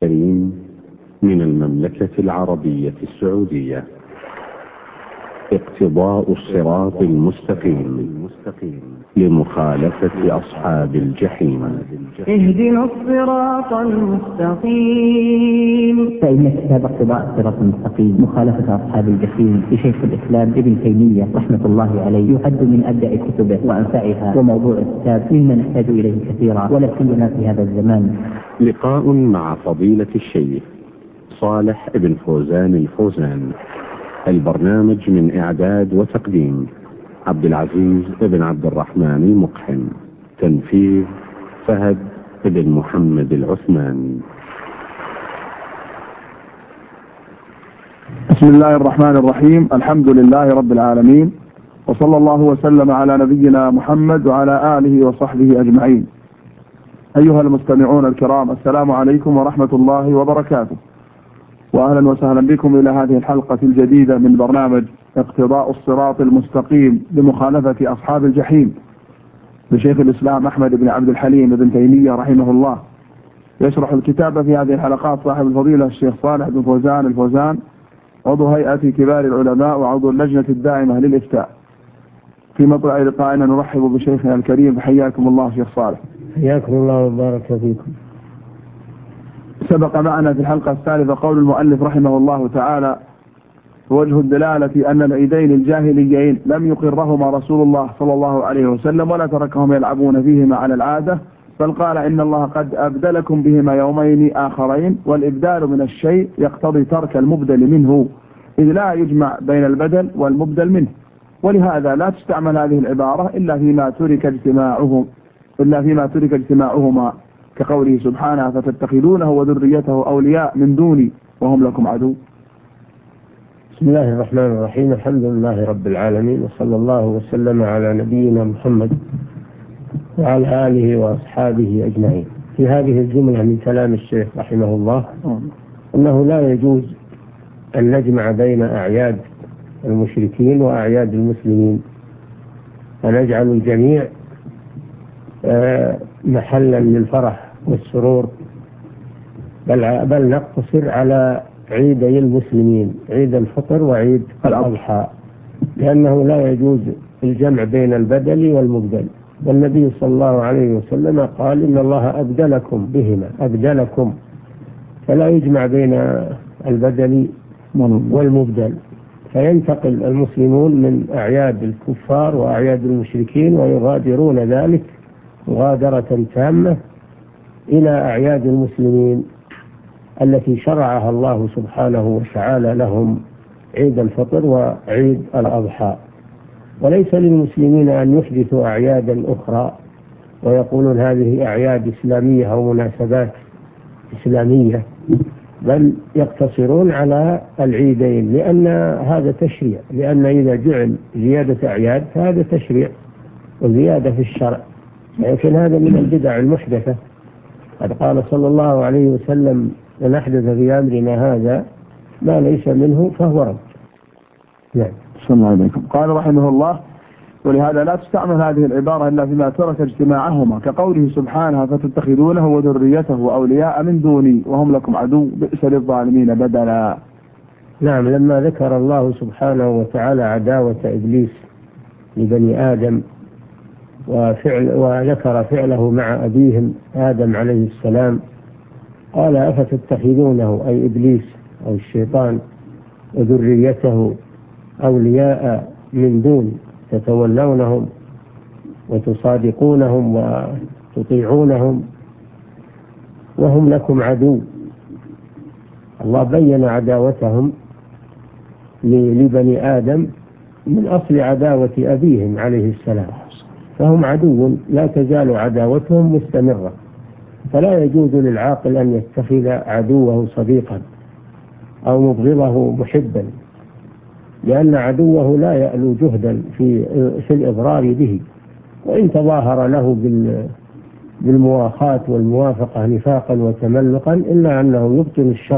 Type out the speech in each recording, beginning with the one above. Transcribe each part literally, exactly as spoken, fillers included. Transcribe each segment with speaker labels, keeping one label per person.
Speaker 1: الكريم من المملكة العربية السعودية. اقتضاء الصراط المستقيم لمخالفة أصحاب الجحيم.
Speaker 2: اهدنا الصراط المستقيم.
Speaker 3: فإن كتاب اقتضاء الصراط المستقيم مخالفة أصحاب الجحيم لشيخ الإسلام ابن تيمية رحمة الله عليه يعد من أبدأ كتبه وأنفعها، وموضوع الكتاب مما نحتاج إليه كثيرا ولا سيما في هذا الزمان.
Speaker 1: لقاء مع فضيلة الشيخ صالح بن فوزان الفوزان. البرنامج من إعداد وتقديم عبد العزيز بن عبد الرحمن المقحم. تنفيذ فهد بن محمد العثمان.
Speaker 4: بسم الله الرحمن الرحيم. الحمد لله رب العالمين، وصلى الله وسلم على نبينا محمد وعلى آله وصحبه أجمعين. أيها المستمعون الكرام، السلام عليكم ورحمة الله وبركاته، وأهلا وسهلا بكم إلى هذه الحلقة الجديدة من برنامج اقتضاء الصراط المستقيم لمخالفة أصحاب الجحيم لشيخ الإسلام أحمد بن عبد الحليم بن تيمية رحمه الله. يشرح الكتاب في هذه الحلقات صاحب الفضيلة الشيخ صالح بن فوزان الفوزان، عضو هيئة كبار العلماء وعضو اللجنة الدائمة للإفتاء. في مطلع لقائنا نرحب بشيخنا الكريم، حياكم الله شيخ صالح.
Speaker 5: حياكم الله وبارك فيكم.
Speaker 4: سبق معنا في الحلقة الثالثة قول المؤلف رحمه الله تعالى: وجه الدلالة أن العيدين الجاهليين لم يقرهما رسول الله صلى الله عليه وسلم ولا تركهم يلعبون فيهما على العادة، بل قال إن الله قد أبدلكم بهما يومين آخرين، والإبدال من الشيء يقتضي ترك المبدل منه، إذ لا يجمع بين البدل والمبدل منه، ولهذا لا تستعمل هذه العبارة إلا فيما ترك اجتماعهم إلا فيما ترك اجتماعهما، كقوله سبحانه: فتتخذونه وذريته أولياء من دوني وهم لكم عدو.
Speaker 5: بسم الله الرحمن الرحيم. الحمد لله رب العالمين، وصلى الله وسلم على نبينا محمد وعلى آله وأصحابه أجمعين. في هذه الجملة من كلام الشيخ رحمه الله أنه لا يجوز أن نجمع بين أعياد المشركين وأعياد المسلمين، فنجعل الجميع محلا للفرح والسرور، بل, بل نقتصر على عيدي المسلمين، عيد الفطر وعيد الأضحى، لأنه لا يجوز الجمع بين البدل والمبدل. والنبي صلى الله عليه وسلم قال: إن الله أبدلكم بهما، أبدلكم، فلا يجمع بين البدل والمبدل، فينتقل المسلمون من أعياد الكفار وأعياد المشركين ويغادرون ذلك مغادرة تامة إلى أعياد المسلمين التي شرعها الله سبحانه وتعالى لهم، عيد الفطر وعيد الأضحى. وليس للمسلمين أن يحدثوا أعيادا أخرى ويقولون هذه أعياد إسلامية أو مناسبات إسلامية، بل يقتصرون على العيدين، لأن هذا تشريع، لأن إذا جعل زيادة أعياد فهذا تشريع وزيادة في الشرع، لكن هذا من البدع المحدثة. قد قال صلى الله عليه وسلم: من أحدث في أمرنا هذا ما ليس منه فهو رد. نعم.
Speaker 4: صلى الله عليكم. قال رحمه الله: ولهذا لا تستعمل هذه العبارة إلا فيما ترك اجتماعهما، كقوله سبحانه: فتتخذونه وذريته أولياء من دوني وهم لكم عدو بئس للظالمين بدلا.
Speaker 5: نعم. لما ذكر الله سبحانه وتعالى عداوة إبليس لبني آدم وفعل وذكر فعله مع أبيهم آدم عليه السلام، قال: أفتتخذونه، أي إبليس أو الشيطان، وذريته أولياء من دون، تتولونهم وتصادقونهم وتطيعونهم وهم لكم عدو. الله بين عداوتهم لبني آدم من أصل عداوة أبيهم عليه السلام، فهم عدو لا تزال عداوتهم مستمرة، فلا يجوز للعاقل أن يتخذ عدوه صديقا أو مبغضه محبا، لأن عدوه لا يألو جهدا في في الإضرار به، وإن تظاهر له بالمواخاة والموافقة نفاقا وتملقا إلا أنه يبطل الشر.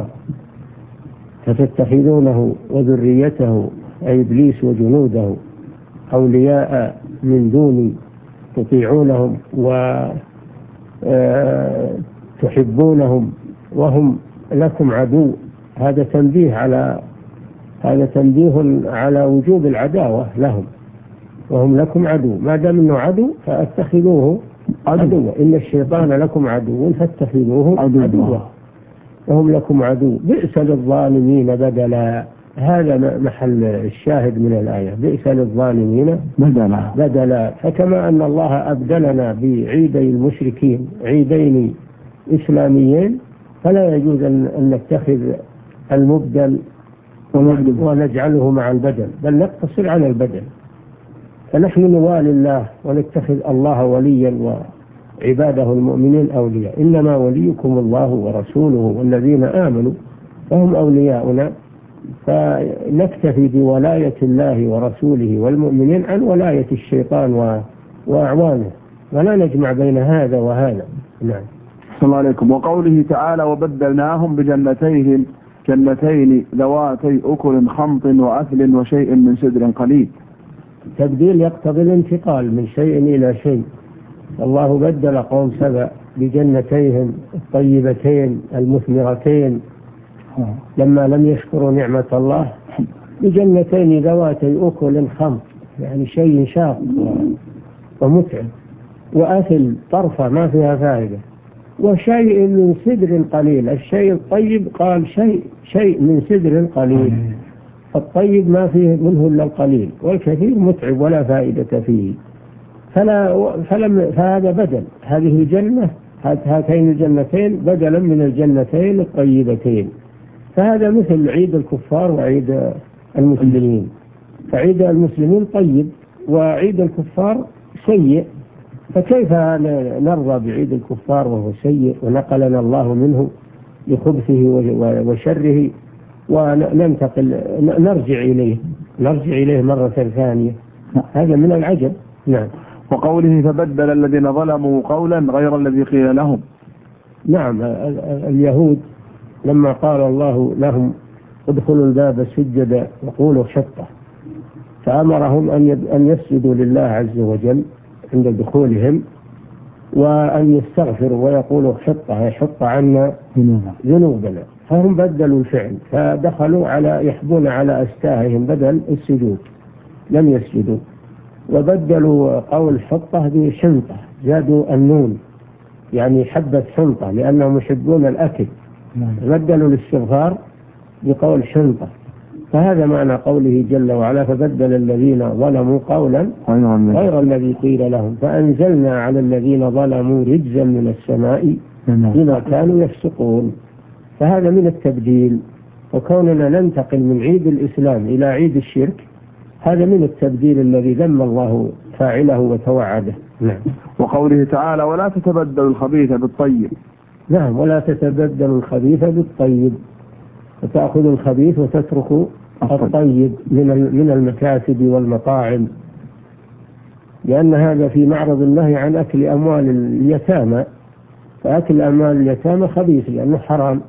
Speaker 5: فتتخذونه وذريته، أي إبليس وجنوده، أولياء من دوني، تطيعونهم وتحبونهم وهم لكم عدو، هذا تنبيه على هذا تنبيه على وجوب العداوة لهم، وهم لكم عدو، ما دام انه عدو فاتخذوه عدوا، إن الشيطان لكم عدو فاتخذوه عدوا وهم لكم عدو، بئس للظالمين بدلا. هذا محل الشاهد من الآية، بئس للظالمين بدلا بدلا. فكما أن الله أبدلنا بعيدي المشركين عيدين إسلاميين، فلا يجوز أن نتخذ المبدل ونجعله مع البدل، بل نقتصر على البدل. فنحن نوالي الله ونتخذ الله وليا وعباده المؤمنين أولياء، إنما وليكم الله ورسوله والذين آمنوا فهم أولياؤنا، فنكتفي بولاية الله ورسوله والمؤمنين عن ولاية الشيطان وأعوانه، ولا نجمع بين هذا وهذا. نعم.
Speaker 4: صلى الله عليكم. وقوله تعالى وبدلناهم بجنتيهم جنتين ذواتي أكل خمط وأثل وشيء من سدر قليل.
Speaker 5: تبديل يقتضي الانتقال من شيء إلى شيء. الله بدل قوم سبأ بجنتيهم الطيبتين المثمرتين لما لم يشكروا نعمة الله بجنتين ذواتي أكل خمط، يعني شيء شاق ومتعب، وأثل طرفة ما فيها فائدة، وشيء من سدر قليل. الشيء الطيب قال شيء شيء من سدر قليل، الطيب ما فيه منه إلا القليل، والكثير متعب ولا فائدة فيه. فلا فلم فهذا بدل، هذه الجنة هاتين الجنتين بدلا من الجنتين الطيبتين. فهذا مثل عيد الكفار وعيد المسلمين، فعيد المسلمين طيب وعيد الكفار سيء، فكيف نرضى بعيد الكفار وهو سيء ونقلنا الله منه لخبثه وشره وننتقل نرجع إليه نرجع إليه مرة ثانية؟ هذا من العجب. نعم.
Speaker 4: وقوله فبدل الذين ظلموا قولا غير الذي قيل لهم.
Speaker 5: نعم. اليهود لما قال الله لهم ادخلوا الباب سجدا وقولوا حطة، فأمرهم أن يسجدوا لله عز وجل عند دخولهم، وأن يستغفروا ويقولوا حطة يحط عنا ذنوبنا، فهم بدلوا الفعل فدخلوا على يحبون على أستاههم بدل السجود، لم يسجدوا، وبدلوا قول حطة بشنطة، زادوا النون يعني حبة حنطة لأنهم يحبون الأكل، بدلوا الاستغفار بقول شنطة. فهذا معنى قوله جل وعلا فبدل الذين ظلموا قولا غير الذي قيل لهم فأنزلنا على الذين ظلموا رجزا من السماء بما كانوا يفسقون. فهذا من التبديل، وكوننا ننتقل من عيد الإسلام إلى عيد الشرك هذا من التبديل الذي ذم الله فاعله وتوعده. نعم.
Speaker 4: وقوله تعالى ولا تتبدلوا الخبيث بالطيب.
Speaker 5: نعم. ولا تتبدلوا الخبيث بالطيب، فتأخذوا الخبيث وتتركوا الطيب من من المكاسب والمطاعم، لأن هذا في معرض النهي عن أكل أموال اليتامى، فأكل أموال اليتامى خبيث لأنه حرام،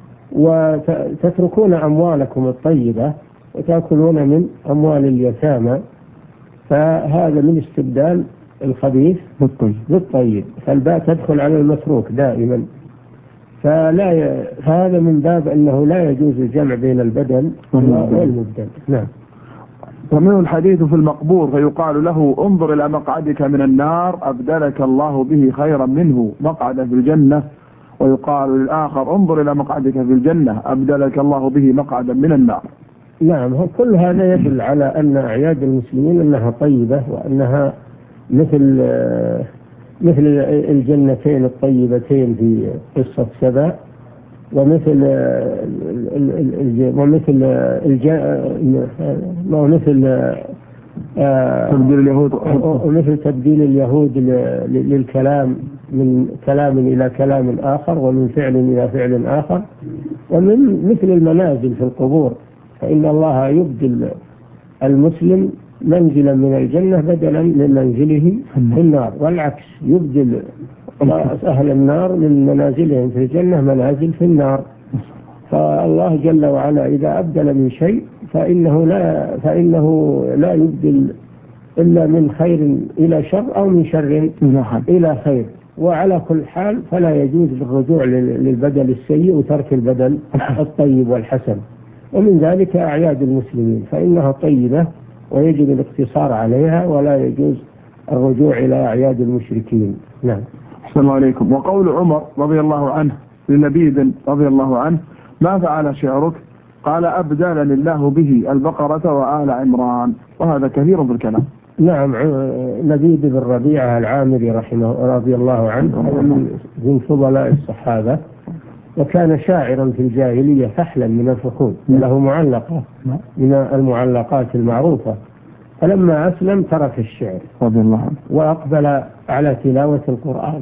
Speaker 5: وتتركون أموالكم الطيبة وتأكلون من أموال اليتامى، فهذا من استبدال الخبيث بالطيب، فالباء تدخل على المتروك دائما. فلا ي... فهذا من باب أنه لا يجوز الجمع بين البدل والمبدل. نعم.
Speaker 4: ومنه الحديث في المقبور فيقال له انظر إلى مقعدك من النار أبدلك الله به خيرا منه مقعدا في الجنة، ويقال للآخر انظر إلى مقعدك في الجنة أبدلك الله به مقعدا من النار.
Speaker 5: نعم. كل هذا يدل على أن أعياد المسلمين أنها طيبة، وأنها مثل مثل الجنتين الطيبتين في قصة سبأ، ومثل ومثل ومثل
Speaker 4: تبديل اليهود
Speaker 5: ومثل تبديل اليهود للكلام من كلام إلى كلام آخر، ومن فعل إلى فعل آخر، ومن مثل المنازل في القبور، فإن الله يبدل المسلم منزلا من الجنة بدلا من منزله في النار، والعكس يبدل أهل النار من منازلهم في الجنة منازل في النار. فالله جل وعلا إذا أبدل من شيء فإنه لا فإنه لا يبدل إلا من خير إلى شر أو من شر إلى خير، وعلى كل حال فلا يجوز الرجوع للبدل السيء وترك البدل الطيب والحسن. ومن ذلك أعياد المسلمين فإنها طيبة ويجب الاقتصار عليها ولا يجوز الرجوع إلى أعياد المشركين. نعم.
Speaker 4: أحسن الله عليكم. وقول عمر رضي الله عنه للبيد رضي الله عنه: ما فعل شعرك؟ قال: أبدلني الله به البقرة وآل عمران. وهذا كثير في الكلام.
Speaker 5: نعم. لبيد بن ربيعة العامري رحمه رضي الله عنه من فضلاء الصحابة، وكان شاعرا في الجاهلية فحلا من الفخور، له معلقة من المعلقات المعروفة، فلما أسلم ترك الشعر
Speaker 4: رضي الله عنه
Speaker 5: وأقبل على تلاوة القرآن.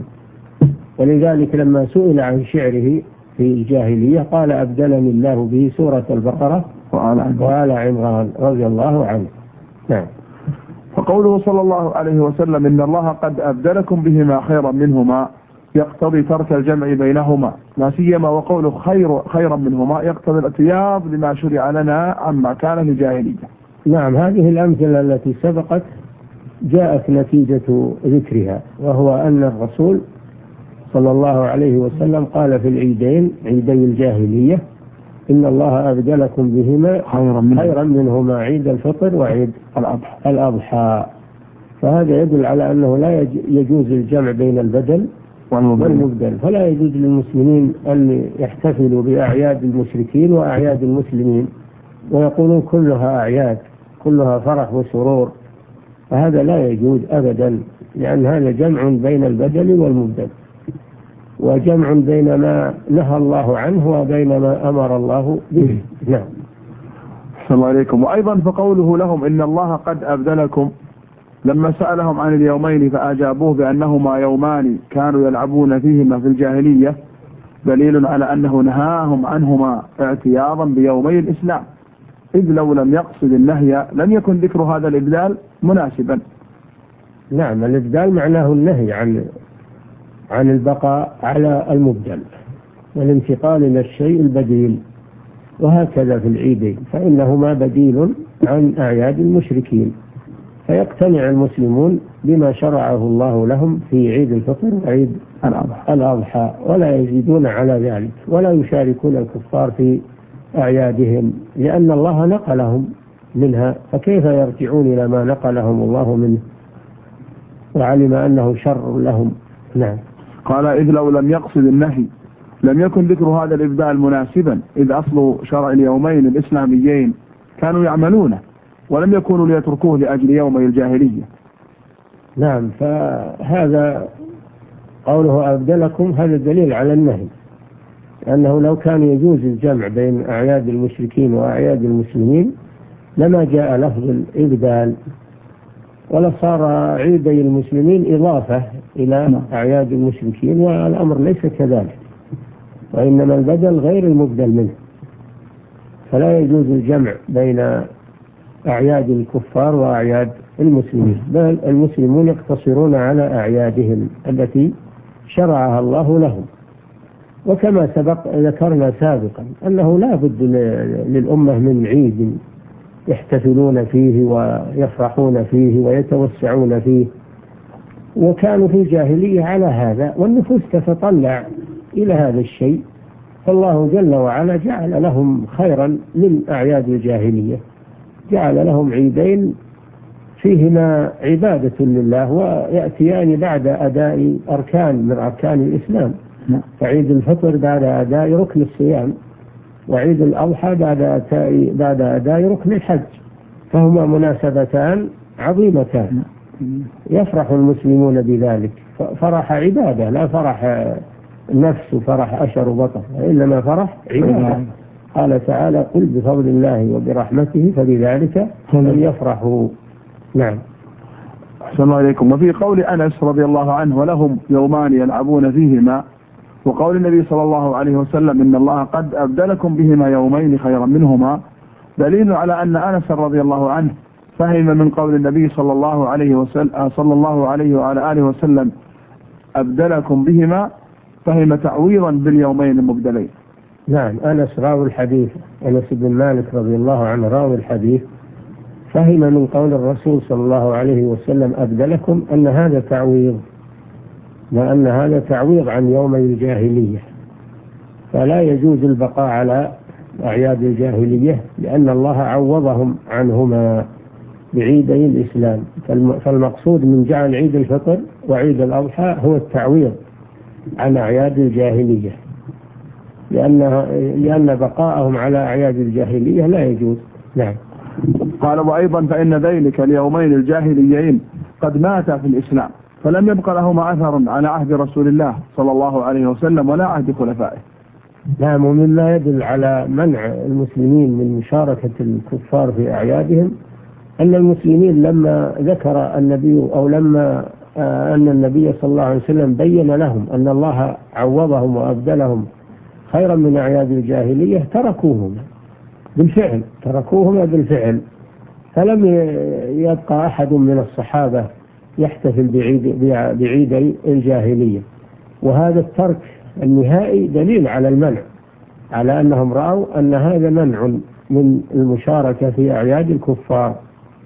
Speaker 5: ولذلك لما سئل عن شعره في الجاهلية قال: أبدلني الله به سورة البقرة وآل عمران رضي الله عنه. نعم.
Speaker 4: فقوله صلى الله عليه وسلم: إن الله قد أبدلكم بهما خيرا منهما يقتضي ترك الجمع بينهما، لا سيما وقوله خير خيرا منهما يقتضي الاتياض لما شرع لنا عما كان في الجاهلية.
Speaker 5: نعم. هذه الأمثلة التي سبقت جاءت نتيجة ذكرها، وهو أن الرسول صلى الله عليه وسلم قال في العيدين عيدي الجاهلية: إن الله أبدلكم بهما خيرا منهما, خيرا منهما عيد الفطر وعيد الأضحى. الأضحى. فهذا يدل على أنه لا يجوز الجمع بين البدل والمبدل، فلا يجوز للمسلمين أن يحتفلوا بأعياد المشركين وأعياد المسلمين ويقولون كلها أعياد كلها فرح وسرور، فهذا لا يجوز أبدا، لأن هذا جمع بين البدل والمبدل، وجمع بين ما نهى الله عنه وبين ما أمر الله به. نعم.
Speaker 4: السلام عليكم. وأيضا فقوله لهم: إن الله قد أبدلكم، لما سألهم عن اليومين فأجابوه بأنهما يومان كانوا يلعبون فيهما في الجاهلية، دليل على أنه نهاهم عنهما اعتياضا بيومي الإسلام، إذ لو لم يقصد النهي لم يكن ذكر هذا الإبدال مناسبا.
Speaker 5: نعم. الإبدال معناه النهي عن عن البقاء على المبدل والانتقال إلى الشيء البديل، وهكذا في العيدين فإنهما بديل عن أعياد المشركين، فيقتنع المسلمون بما شرعه الله لهم في عيد الفطر وعيد الأضحى ولا يزيدون على ذلك، ولا يشاركون الكفار في أعيادهم، لأن الله نقلهم منها، فكيف يرجعون إلى ما نقلهم الله منه وعلم أنه شر لهم. نعم.
Speaker 4: قال: إذ لو لم يقصد النهي لم يكن ذكر هذا الإبدال مناسبا، إذ أصل شرع اليومين الإسلاميين كانوا يعملونه ولم يكونوا ليتركوه لأجل يومي الجاهلية.
Speaker 5: نعم. فهذا قوله أبدلكم هذا دليل على النهي، لأنه لو كان يجوز الجمع بين أعياد المشركين وأعياد المسلمين لما جاء لفظ الإبدال، ولصار عيدي المسلمين إضافة إلى أعياد المشركين، والأمر ليس كذلك، وإنما البدل غير المبدل منه، فلا يجوز الجمع بين أعياد الكفار وأعياد المسلمين، بل المسلمون يقتصرون على أعيادهم التي شرعها الله لهم. وكما سبق ذكرنا سابقا أنه لا بد للأمة من عيد يحتفلون فيه ويفرحون فيه ويتوسعون فيه، وكانوا في الجاهلية على هذا، والنفوس تتطلع إلى هذا الشيء، فالله جل وعلا جعل لهم خيرا من أعياد الجاهلية، جعل لهم عيدين فيهما عبادة لله ويأتيان بعد أداء أركان من أركان الإسلام، فعيد الفطر بعد أداء ركن الصيام، وعيد الأضحى بعد أداء بعد أداء ركن الحج، فهما مناسبتان عظيمتان يفرح المسلمون بذلك، فرح عبادة لا فرح نفس وفرح أشر وبطر، إنما فرح عبادة. قال تعالى: قل بفضل الله وبرحمته فبذلك فليفرحوا. نعم.
Speaker 4: أحسن الله إليكم. وفي قول أنس رضي الله عنه: ولهم يومان يلعبون فيهما، وقول النبي صلى الله عليه وسلم: إن الله قد أبدلكم بهما يومين خيرا منهما، دليل على أن أنس رضي الله عنه فهم من قول النبي صلى الله عليه وسلم صلى الله عليه وعلى آله وسلم أبدلكم بهما، فهم تعويضا باليومين المبدلين.
Speaker 5: نعم. أنس راوي الحديث، أنس بن مالك رضي الله عنه راوي الحديث، فهم من قول الرسول صلى الله عليه وسلم أبدلكم أن هذا تعويض لأن هذا تعويض عن يومي الجاهلية، فلا يجوز البقاء على أعياد الجاهلية لأن الله عوضهم عنهما بعيدي الإسلام. فالمقصود من جعل عيد الفطر وعيد الأضحى هو التعويض عن أعياد الجاهلية، لأن لأن بقاءهم على أعياد الجاهلية لا يجوز. نعم.
Speaker 4: قال وأيضا فإن ذلك اليومين الجاهليين قد ماتا في الإسلام، فلم يبق لهما أثر على عهد رسول الله صلى الله عليه وسلم ولا عهد خلفائه.
Speaker 5: نعم. ومما يدل على منع المسلمين من مشاركة الكفار في أعيادهم أن المسلمين لما ذكر النبي أو لما أن النبي صلى الله عليه وسلم بين لهم أن الله عوضهم وأبدلهم خيرا من أعياد الجاهلية تركوهما بالفعل تركوهما بالفعل فلم يبقى أحد من الصحابة يحتفل بعيد بعيدي الجاهلية. وهذا الترك النهائي دليل على المنع، على أنهم رأوا أن هذا منع من المشاركة في أعياد الكفار.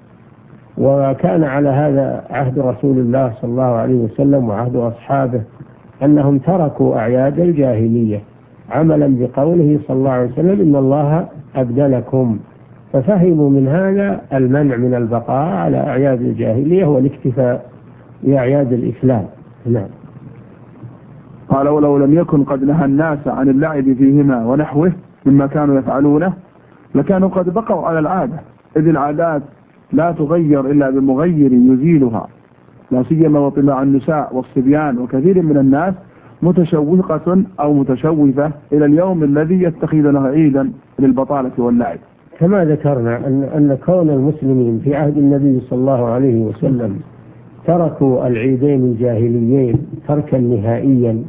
Speaker 5: وكان على هذا عهد رسول الله صلى الله عليه وسلم وعهد أصحابه أنهم تركوا أعياد الجاهلية عملا بقوله صلى الله عليه وسلم إن الله أبدلكم، ففهموا من هذا المنع من البقاء على أعياد الجاهلية والاكتفاء بأعياد الإسلام. نعم.
Speaker 4: قال ولو لم يكن قد نهى الناس عن اللعب فيهما ونحوه مما كانوا يفعلونه لكانوا قد بقوا على العادة، إذ العادات لا تغير إلا بمغير يزيلها، لا سيما وطباع النساء والصبيان وكثير من الناس متشوقة أو متشوفة إلى اليوم الذي يتخذونه عيدا للبطالة واللعب.
Speaker 5: كما ذكرنا أن أن كون المسلمين في عهد النبي صلى الله عليه وسلم تركوا العيدين الجاهليين تركا نهائيا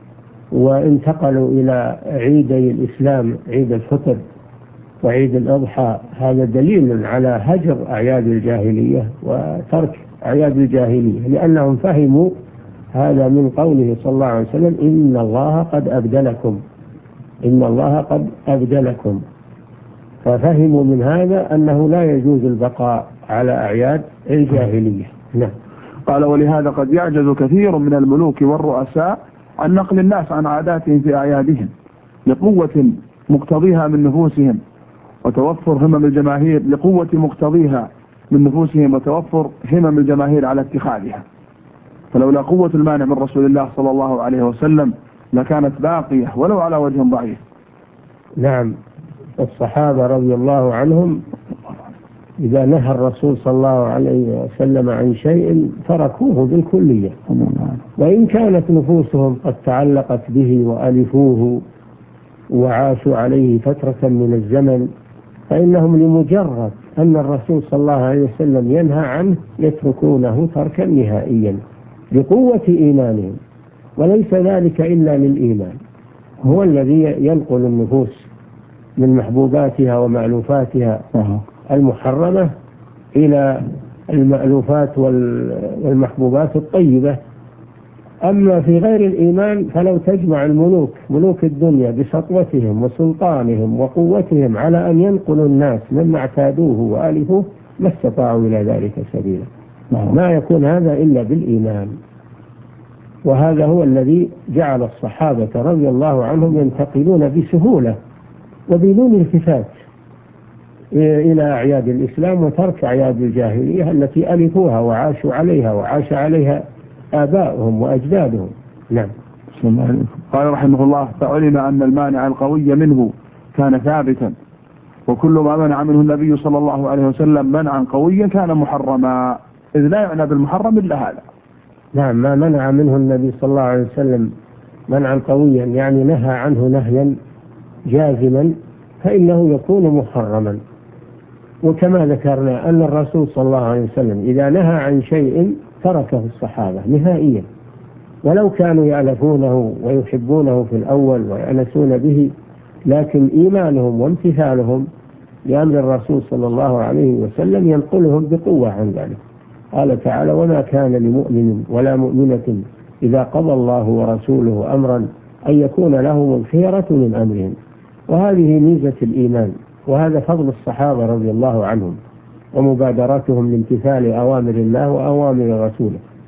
Speaker 5: وانتقلوا إلى عيدي الإسلام عيد الفطر وعيد الأضحى، هذا دليل على هجر أعياد الجاهلية وترك أعياد الجاهلية، لأنهم فهموا هذا من قوله صلى الله عليه وسلم إن الله قد أبدلكم إن الله قد أبدلكم ففهموا من هذا أنه لا يجوز البقاء على أعياد الجاهلية. نعم.
Speaker 4: قال ولهذا قد يعجز كثير من الملوك والرؤساء عن نقل الناس عن عاداتهم في أعيادهم لقوة مقتضيها من نفوسهم وتوفر همم الجماهير لقوة مقتضيها من نفوسهم وتوفر همم الجماهير على اتخاذها، فلولا قوة المانع من رسول الله صلى الله عليه وسلم لكانت باقية ولو على وجه ضعيف.
Speaker 5: نعم. الصحابة رضي الله عنهم إذا نهى الرسول صلى الله عليه وسلم عن شيء تركوه بالكلية، وإن كانت نفوسهم قد تعلقت به وألفوه وعاشوا عليه فترة من الزمن، فإنهم لمجرد أن الرسول صلى الله عليه وسلم ينهى عنه يتركونه تركا نهائيا بقوة إيمانهم، وليس ذلك إلا للإيمان هو الذي ينقل النفوس من محبوباتها ومألوفاتها المحرمة إلى المألوفات والمحبوبات الطيبة. أما في غير الإيمان فلو تجمع الملوك ملوك الدنيا بسطوتهم وسلطانهم وقوتهم على أن ينقلوا الناس مما اعتادوه وآلفوه ما استطاعوا إلى ذلك سبيلا. ما يكون هذا إلا بالإيمان، وهذا هو الذي جعل الصحابة رضي الله عنهم ينتقلون بسهولة وبدون التفات إلى أعياد الإسلام وترك أعياد الجاهلية التي ألفوها وعاشوا عليها وعاش عليها آباؤهم وأجدادهم. نعم.
Speaker 4: قال رحمه الله فعلم أن المانع القوي منه كان ثابتا، وكل ما منع منه النبي صلى الله عليه وسلم منعا قويا كان محرما، إذ لا يعنى بالمحرم إلا هذا.
Speaker 5: نعم. ما منع منه النبي صلى الله عليه وسلم منعا قويا يعني نهى عنه نهيا جازما فإنه يكون محرما. وكما ذكرنا أن الرسول صلى الله عليه وسلم إذا نهى عن شيء تركه الصحابة نهائيا، ولو كانوا يألفونه ويحبونه في الأول ويأنسون به، لكن إيمانهم وامتثالهم لأمر الرسول صلى الله عليه وسلم ينقلهم بقوة عن ذلك. قال تعالى وما كان لمؤمن ولا مؤمنة إذا قضى الله ورسوله أمرا أن يكون لهم الخيرة من أمرهم. وهذه ميزة الإيمان، وهذا فضل الصحابة رضي الله عنهم ومبادرتهم لامتثال أوامر الله وأوامر رسوله،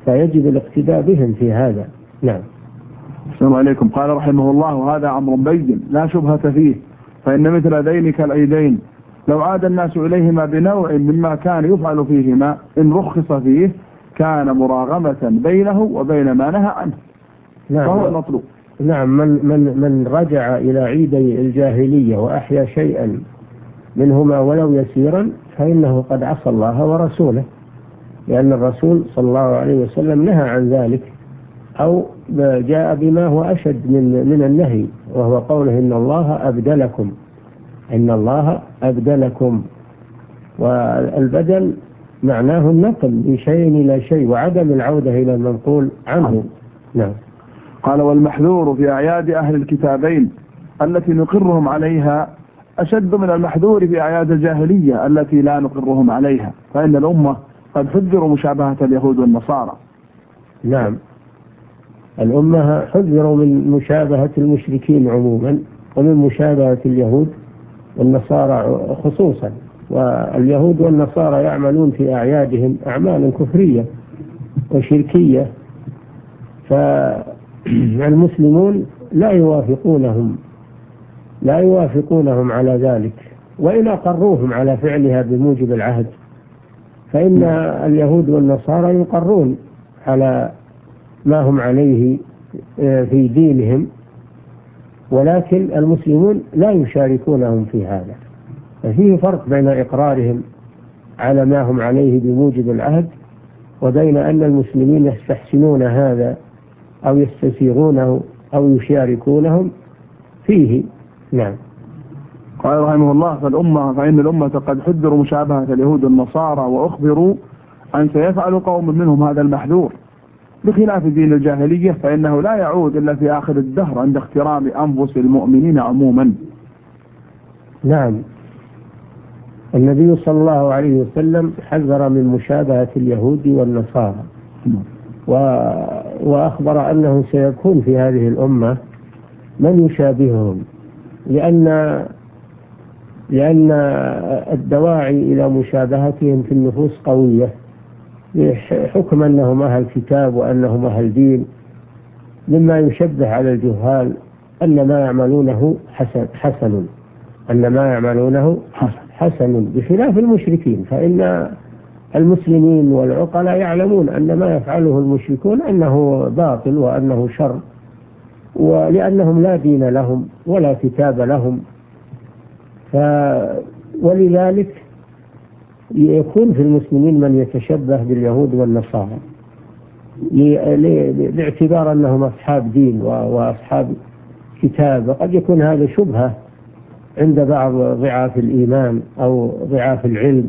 Speaker 5: فيجب الاقتداء بهم في هذا. نعم.
Speaker 4: السلام عليكم. قال رحمه الله: هذا أمر بين لا شبهة فيه، فإن مثل ذين كالعيدين لو عاد الناس إليهما بنوع مما كان يفعل فيهما إن رخص فيه كان مراغمة بينه وبين ما نهى عنه.
Speaker 5: نعم.
Speaker 4: فهو المطلوب.
Speaker 5: نعم. من, من, من رجع إلى عيدي الجاهلية وأحيا شيئا منهما ولو يسيرا فإنه قد عصى الله ورسوله، لأن الرسول صلى الله عليه وسلم نهى عن ذلك، أو جاء بما هو أشد من, من النهي، وهو قوله إن الله أبدلكم إن الله أبدلكم والبدل معناه النقل من شيء إلى شيء وعدم العودة إلى المنقول عنه. نعم.
Speaker 4: قال: والمحذور في أعياد أهل الكتابين التي نقرهم عليها أشد من المحذور في أعياد الجاهلية التي لا نقرهم عليها، فإن الأمة قد حذروا مشابهة اليهود والنصارى.
Speaker 5: نعم. الأمة حذروا من مشابهة المشركين عموما ومن مشابهة اليهود والنصارى خصوصا، واليهود والنصارى يعملون في أعيادهم أعمالا كفرية وشركية، فالمسلمون لا يوافقونهم لا يوافقونهم على ذلك، وإن أقروهم على فعلها بموجب العهد، فإن اليهود والنصارى يقرون على ما هم عليه في دينهم، ولكن المسلمون لا يشاركونهم في هذا. ففيه فرق بين إقرارهم على ما هم عليه بموجب العهد وبين أن المسلمين يستحسنون هذا أو يستسيغونه أو يشاركونهم فيه. نعم.
Speaker 4: قال رحمه الله: فالأمة فإن الأمة قد حذروا مشابهة اليهود والنصارى وأخبروا أن سيفعل قوم منهم هذا المحذور، بخلاف دين الجاهلية فإنه لا يعود إلا في آخر الدهر عند اخترام أنفس المؤمنين عموما.
Speaker 5: نعم. النبي صلى الله عليه وسلم حذر من مشابهة اليهود والنصارى، وأخبر أنه سيكون في هذه الأمة من يشابههم، لأن لأن الدواعي إلى مشابهتهم في النفوس قوية، حكم أنهم أهل كتاب وأنهم أهل دين، مما يشبه على الجهال أن ما يعملونه حسن حسن أن ما يعملونه حسن بخلاف المشركين، فإن المسلمين والعقلاء يعلمون أن ما يفعله المشركون أنه باطل وأنه شر، ولأنهم لا دين لهم ولا كتاب لهم، ف ولذلك يكون في المسلمين من يتشبه باليهود والنصارى باعتبار أنهم أصحاب دين وأصحاب كتاب، وقد يكون هذا شبهة عند بعض ضعاف الإيمان أو ضعاف العلم،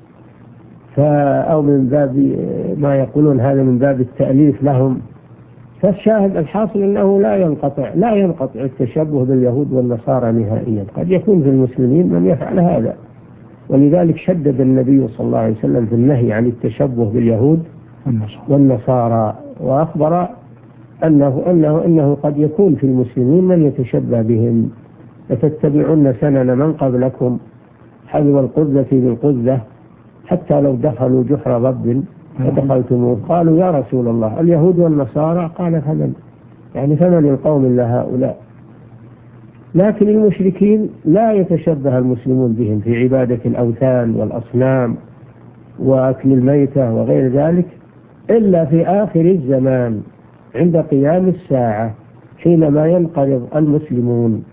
Speaker 5: أو من باب ما يقولون هذا من باب التأليف لهم. فالشاهد الحاصل أنه لا ينقطع لا ينقطع التشبه باليهود والنصارى نهائيا، قد يكون في المسلمين من يفعل هذا، ولذلك شدد النبي صلى الله عليه وسلم في النهي عن التشبه باليهود والنصارى، وأخبر أنه, أنه, أنه قد يكون في المسلمين من يتشبه بهم، فتتبعون سنن من قبلكم حذو القذة بالقذة حتى لو دخلوا جحر ضب فدخلتموه. قالوا يا رسول الله اليهود والنصارى؟ قال فمن يعني فمن القوم إلا هؤلاء. لكن المشركين لا يتشبه المسلمون بهم في عبادة الأوثان والأصنام وأكل الميتة وغير ذلك إلا في آخر الزمان عند قيام الساعة، حينما ينقرض المسلمون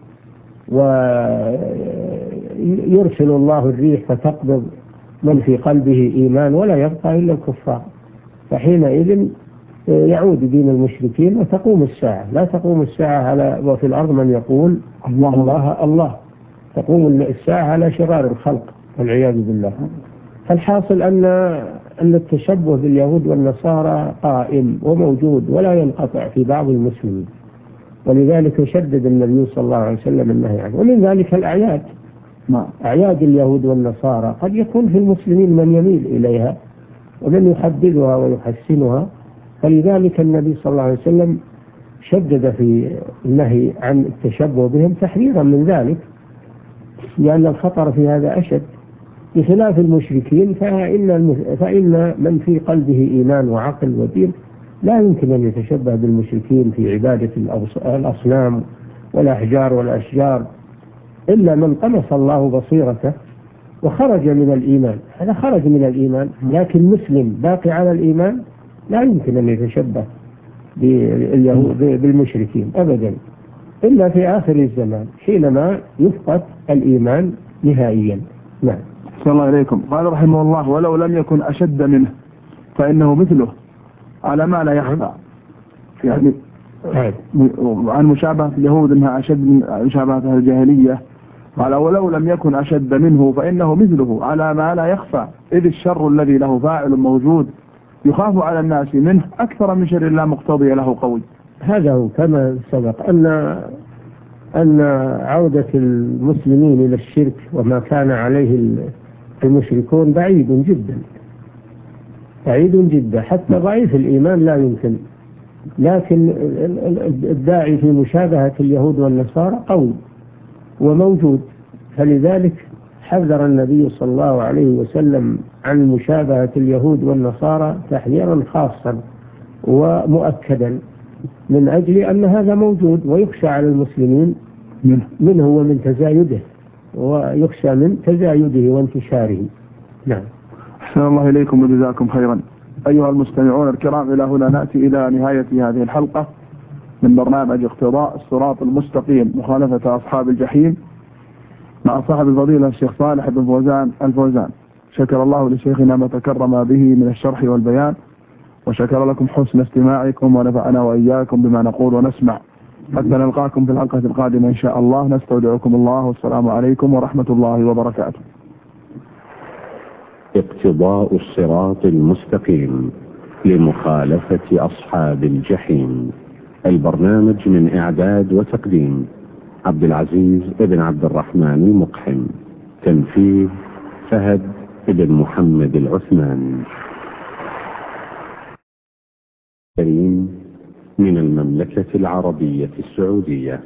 Speaker 5: ويرسل الله الريح فتقبض من في قلبه إيمان ولا يبقى إلا الكفار، فحينئذ يعود دين المشركين وتقوم الساعة. لا تقوم الساعة على وفي الأرض من يقول الله الله الله، تقوم الساعة على شرار الخلق والعياذ بالله. فالحاصل أن أن التشبه باليهود والنصارى قائم وموجود ولا ينقطع في بعض المسلمين، ولذلك شدد النبي صلى الله عليه وسلم النهي عنه. ومن ذلك الأعياد، أعياد اليهود والنصارى قد يكون في المسلمين من يميل إليها ومن يحددها ويحسنها، فلذلك النبي صلى الله عليه وسلم شدد في النهي عن التشبه بهم تحذيرا من ذلك، لأن الخطر في هذا أشد. بخلاف المشركين فإن, فإن من في قلبه إيمان وعقل ودين لا يمكن أن يتشبه بالمشركين في عبادة الأصنام والأحجار والأشجار إلا من طمس الله بصيرته وخرج من الإيمان. هذا خرج من الإيمان، لكن مسلم باقي على الإيمان لا يمكن أن يتشبه بالمشركين أبدا إلا في آخر الزمان حينما يفقد الإيمان نهائيا. نعم.
Speaker 4: صلى الله عليكم. قال رحمه الله: ولو لم يكن أشد منه فإنه مثله على ما لا يخفى. يعني عن مشابهة اليهود أنها أشد من مشابهة الجاهلية. قال: ولو لم يكن أشد منه فإنه مثله على ما لا يخفى، إذ الشر الذي له فاعل موجود يخاف على الناس منه أكثر من شر لا مقتضي له قوي.
Speaker 5: هذا هو كما سبق أن أن عودة المسلمين إلى الشرك وما كان عليه المشركون بعيد جدا بعيد جدا، حتى ضعيف الإيمان لا يمكن، لكن الداعي في مشابهة اليهود والنصارى قوي وموجود. فلذلك حذر النبي صلى الله عليه وسلم عن مشابهة اليهود والنصارى تحذيرا خاصا ومؤكدا، من أجل أن هذا موجود ويخشى على المسلمين منه ومن تزايده، ويخشى من تزايده وانتشاره. نعم.
Speaker 4: أحسن الله إليكم وجزاكم خيرا. أيها المستمعون الكرام، إلى هنا نأتي إلى نهاية هذه الحلقة من برنامج اقتضاء الصراط المستقيم مخالفة أصحاب الجحيم مع صاحب الفضيلة الشيخ صالح بن فوزان الفوزان. شكر الله لشيخنا ما تكرم به من الشرح والبيان، وشكر لكم حسن استماعكم، ونفعنا وإياكم بما نقول ونسمع. حتى نلقاكم في الحلقة القادمة إن شاء الله. نستودعكم الله، والسلام عليكم ورحمة الله وبركاته.
Speaker 1: اقتضاء الصراط المستقيم لمخالفة أصحاب الجحيم. البرنامج من إعداد وتقديم عبد العزيز بن عبد الرحمن المقحم. تنفيذ فهد بن محمد العثمان. كريم من المملكة العربية السعودية.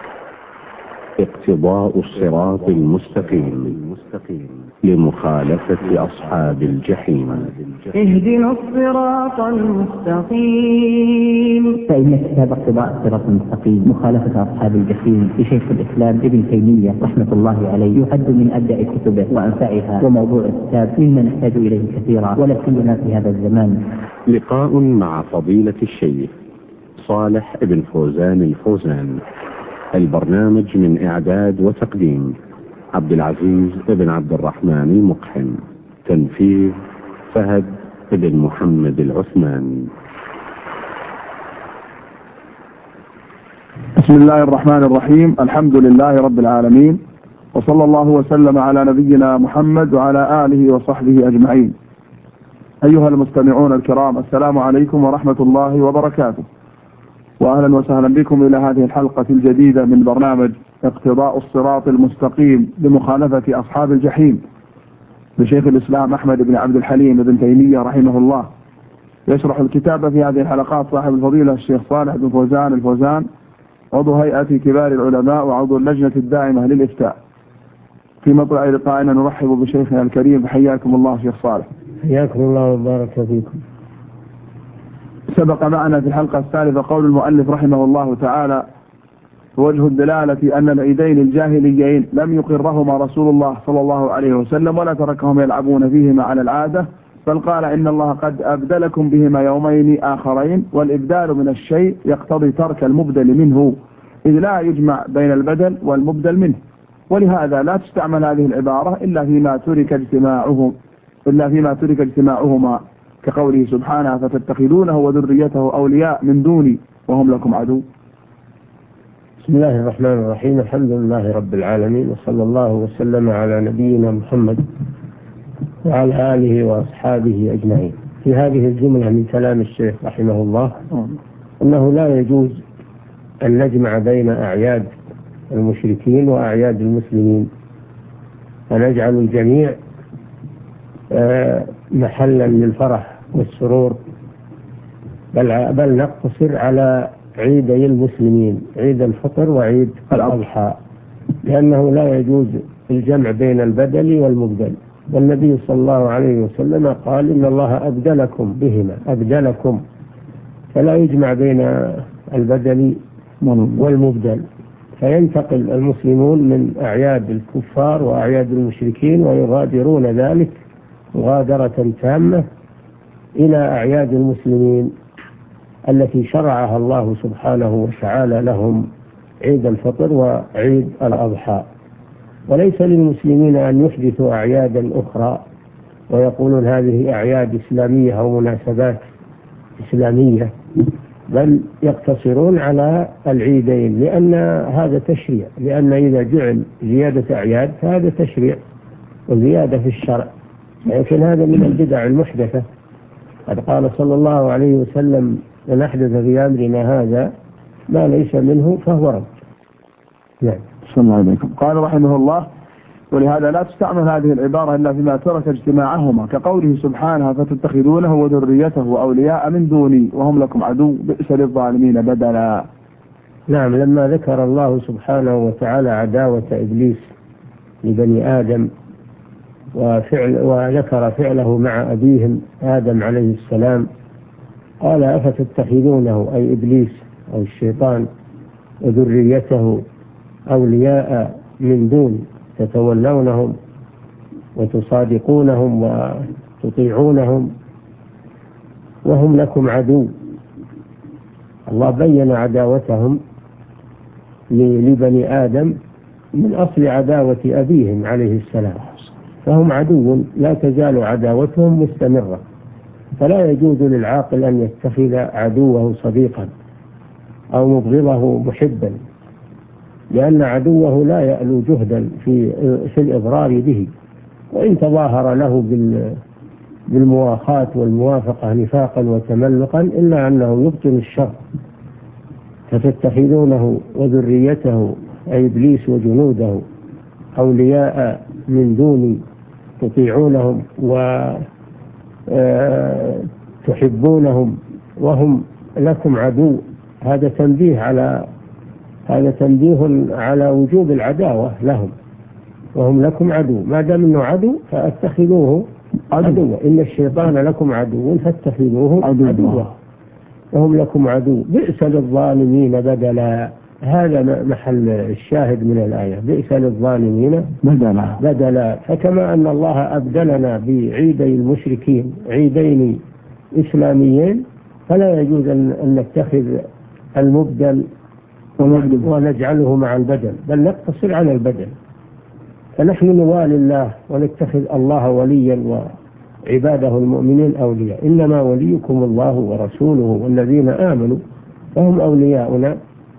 Speaker 1: اقتضاء الصراط المستقيم لمخالفة أصحاب الجحيم.
Speaker 2: اهدنا الصراط المستقيم.
Speaker 3: فإن كتاب اقتضاء الصراط المستقيم مخالفة أصحاب الجحيم لشيخ الإسلام ابن تيمية رحمة الله عليه يعد من أبدأ كتبه وأنفعها، وموضوع الكتاب مما نحتاج إليه كثيرا ولا سيما في هذا الزمان.
Speaker 1: لقاء مع فضيلة الشيخ صالح بن فوزان الفوزان. البرنامج من إعداد وتقديم عبد العزيز بن عبد الرحمن المقحم. تنفيذ فهد بن محمد العثمان.
Speaker 4: بسم الله الرحمن الرحيم. الحمد لله رب العالمين، وصلى الله وسلم على نبينا محمد وعلى آله وصحبه أجمعين. أيها المستمعون الكرام، السلام عليكم ورحمة الله وبركاته، وأهلا وسهلا بكم إلى هذه الحلقة الجديدة من برنامج اقتضاء الصراط المستقيم لمخالفة أصحاب الجحيم لشيخ الإسلام أحمد بن عبد الحليم بن تيمية رحمه الله. يشرح الكتاب في هذه الحلقات صاحب الفضيلة الشيخ صالح بن فوزان الفوزان، عضو هيئة كبار العلماء وعضو اللجنة الدائمة للإفتاء. في مطلع لقائنا نرحب بشيخنا الكريم. حياكم الله شيخ صالح.
Speaker 5: حياكم الله وبارك فيكم.
Speaker 4: سبق معنا في الحلقة الثالثة قول المؤلف رحمه الله تعالى: وجه الدلالة أن العيدين الجاهليين لم يقرهما رسول الله صلى الله عليه وسلم ولا تركهم يلعبون فيهما على العادة، بل قال: إن الله قد أبدلكم بهما يومين آخرين، والإبدال من الشيء يقتضي ترك المبدل منه، إذ لا يجمع بين البدل والمبدل منه، ولهذا لا تستعمل هذه العبارة إلا فيما ترك اجتماعهم إلا فيما ترك اجتماعهما، كقوله سبحانه: فتتخذونه وذريته أولياء من دوني وهم لكم عدو.
Speaker 5: بسم الله الرحمن الرحيم. الحمد لله رب العالمين، وصلى الله وسلم على نبينا محمد وعلى آله وأصحابه أجمعين. في هذه الجملة من كلام الشيخ رحمه الله أنه لا يجوز أن نجمع بين أعياد المشركين وأعياد المسلمين، ونجعل الجميع محلا للفرح والسرور، بل بل نقتصر على عيدي المسلمين، عيد الفطر وعيد الأضحى، لأنه لا يجوز الجمع بين البدل والمبدل. والنبي صلى الله عليه وسلم قال: إن الله أبدلكم بهما، أبدلكم فلا يجمع بين البدل والمبدل، فينتقل المسلمون من أعياد الكفار وأعياد المشركين ويغادرون ذلك مغادرة تامة إلى أعياد المسلمين التي شرعها الله سبحانه وتعالى لهم، عيد الفطر وعيد الأضحى. وليس للمسلمين أن يحدثوا أعيادا أخرى ويقولون هذه أعياد إسلامية أو مناسبات إسلامية، بل يقتصرون على العيدين، لأن هذا تشريع، لأن إذا جعل زيادة أعياد فهذا تشريع وزيادة في الشرع، لكن هذا من البدع المحدثة. قد قال صلى الله عليه وسلم: من أحدث في أمرنا هذا ما ليس منه فهو رد.
Speaker 4: نعم. صلى الله عليكم. قال رحمه الله: ولهذا لا تستعمل هذه العبارة إلا فيما ترك اجتماعهما، كقوله سبحانه: فتتخذونه وذريته أولياء من دوني وهم لكم عدو بئس للظالمين بدلا.
Speaker 5: نعم، لما ذكر الله سبحانه وتعالى عداوة إبليس لبني آدم وفعل وذكر فعله مع أبيهم آدم عليه السلام، قال: أفتتخذونه أي إبليس أو الشيطان وذريته أولياء من دون، تتولونهم وتصادقونهم وتطيعونهم وهم لكم عدو. الله بين عداوتهم لبني آدم من أصل عداوة أبيهم عليه السلام، فهم عدو لا تزال عداوتهم مستمرة، فلا يجوز للعاقل أن يتخذ عدوه صديقا أو مبغضه محبا، لأن عدوه لا يألو جهدا في في الإضرار به، وإن تظاهر له بالمواخاة والموافقة نفاقا وتملقا إلا أنه يبطل الشر. فتتخذونه وذريته أي إبليس وجنوده أولياء من دوني تطيعونهم وتحبونهم وهم لكم عدو. هذا تنبيه على هذا تنبيه على وجوب العداوة لهم، وهم لكم عدو. ما دام انه عدو فاتخذوه عدوا، إن الشيطان لكم عدو فاتخذوه عدوا وهم لكم عدو بئس للظالمين بدلا. هذا محل الشاهد من الآية، بئس للظالمين بدلا بدلا. فكما أن الله أبدلنا بعيدي المشركين عيدين إسلاميين، فلا يجوز أن نتخذ المبدل ونجعله مع البدل، بل نقتصر على البدل. فنحن نوالي الله ونتخذ الله وليا وعباده المؤمنين أولياء. إنما وليكم الله ورسوله والذين آمنوا فهم أولياؤنا،